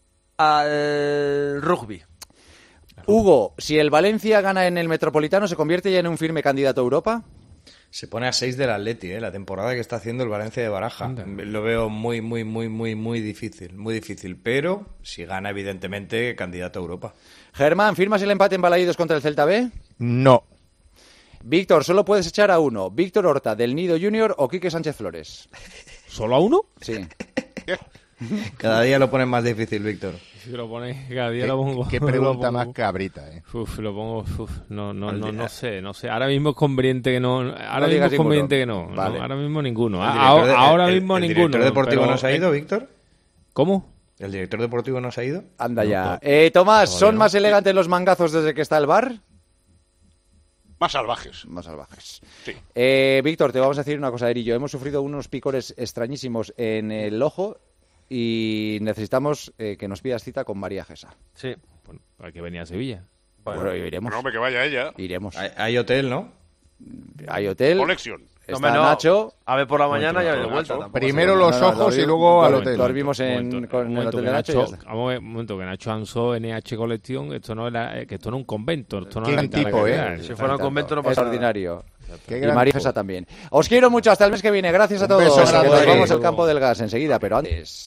Al rugby. Hugo, si el Valencia gana en el Metropolitano, ¿se convierte ya en un firme candidato a Europa? Se pone a seis del Atleti, ¿eh? La temporada que está haciendo el Valencia de Baraja. Anda. Lo veo muy, muy, muy, muy, muy difícil. Muy difícil. Pero si gana, evidentemente, candidato a Europa. Germán, ¿firmas el empate en Balaídos contra el Celta B? No. Víctor, solo puedes echar a uno. Víctor Horta, del Nido Junior o Quique Sánchez Flores. ¿Solo a uno? Sí. Cada día lo ponen más difícil, Víctor. Si lo pones, cada día ¿Qué, lo pongo. qué lo pregunta pongo. más cabrita, eh? Uf, lo pongo, uf, no, no, Al no, día. no sé, no sé. Ahora mismo es conveniente que no. Ahora No mismo digas es conveniente ninguno. que no. Vale. No, ahora mismo ninguno. El Ah, director de- ahora el- mismo el ninguno. director deportivo pero- no se ha ido, Víctor? ¿Cómo? ¿El director deportivo no se ha ido? Anda No, ya. to- Eh, Tomás, todavía ¿son no. más elegantes los mangazos desde que está el bar? Más salvajes. Más salvajes. Sí. Eh, Víctor, te vamos a decir una cosa, Eri y yo. Hemos sufrido unos picores extrañísimos en el ojo y necesitamos eh, que nos pidas cita con María Gesa. Sí. Bueno, hay que venir a Sevilla. Bueno, iremos. No, hombre, que vaya ella. Iremos. Hay, hay hotel, ¿no? Hay hotel. Conexión. Está No, hombre, no. Nacho. A ver por la mañana y a ver de Nacho. vuelta. tampoco Primero se- los No, no, ojos dormimos- y luego al dormimos- hotel. Dormimos Un en, momento, con un el momento, hotel que de Nacho y ya Nacho, está. vamos a ver, un momento, que Nacho Ansó, N H Colección, esto no era, eh, que esto no es un convento, esto no Qué era gran tipo, Italiana, ¿eh? Si fuera un convento no pasa nada. Extraordinario. Qué Y gran María tipo. Gesa también. Os quiero mucho, hasta el mes que viene. Gracias a Un todos. beso grande. Nos vamos Hasta al campo del gas enseguida, pero antes...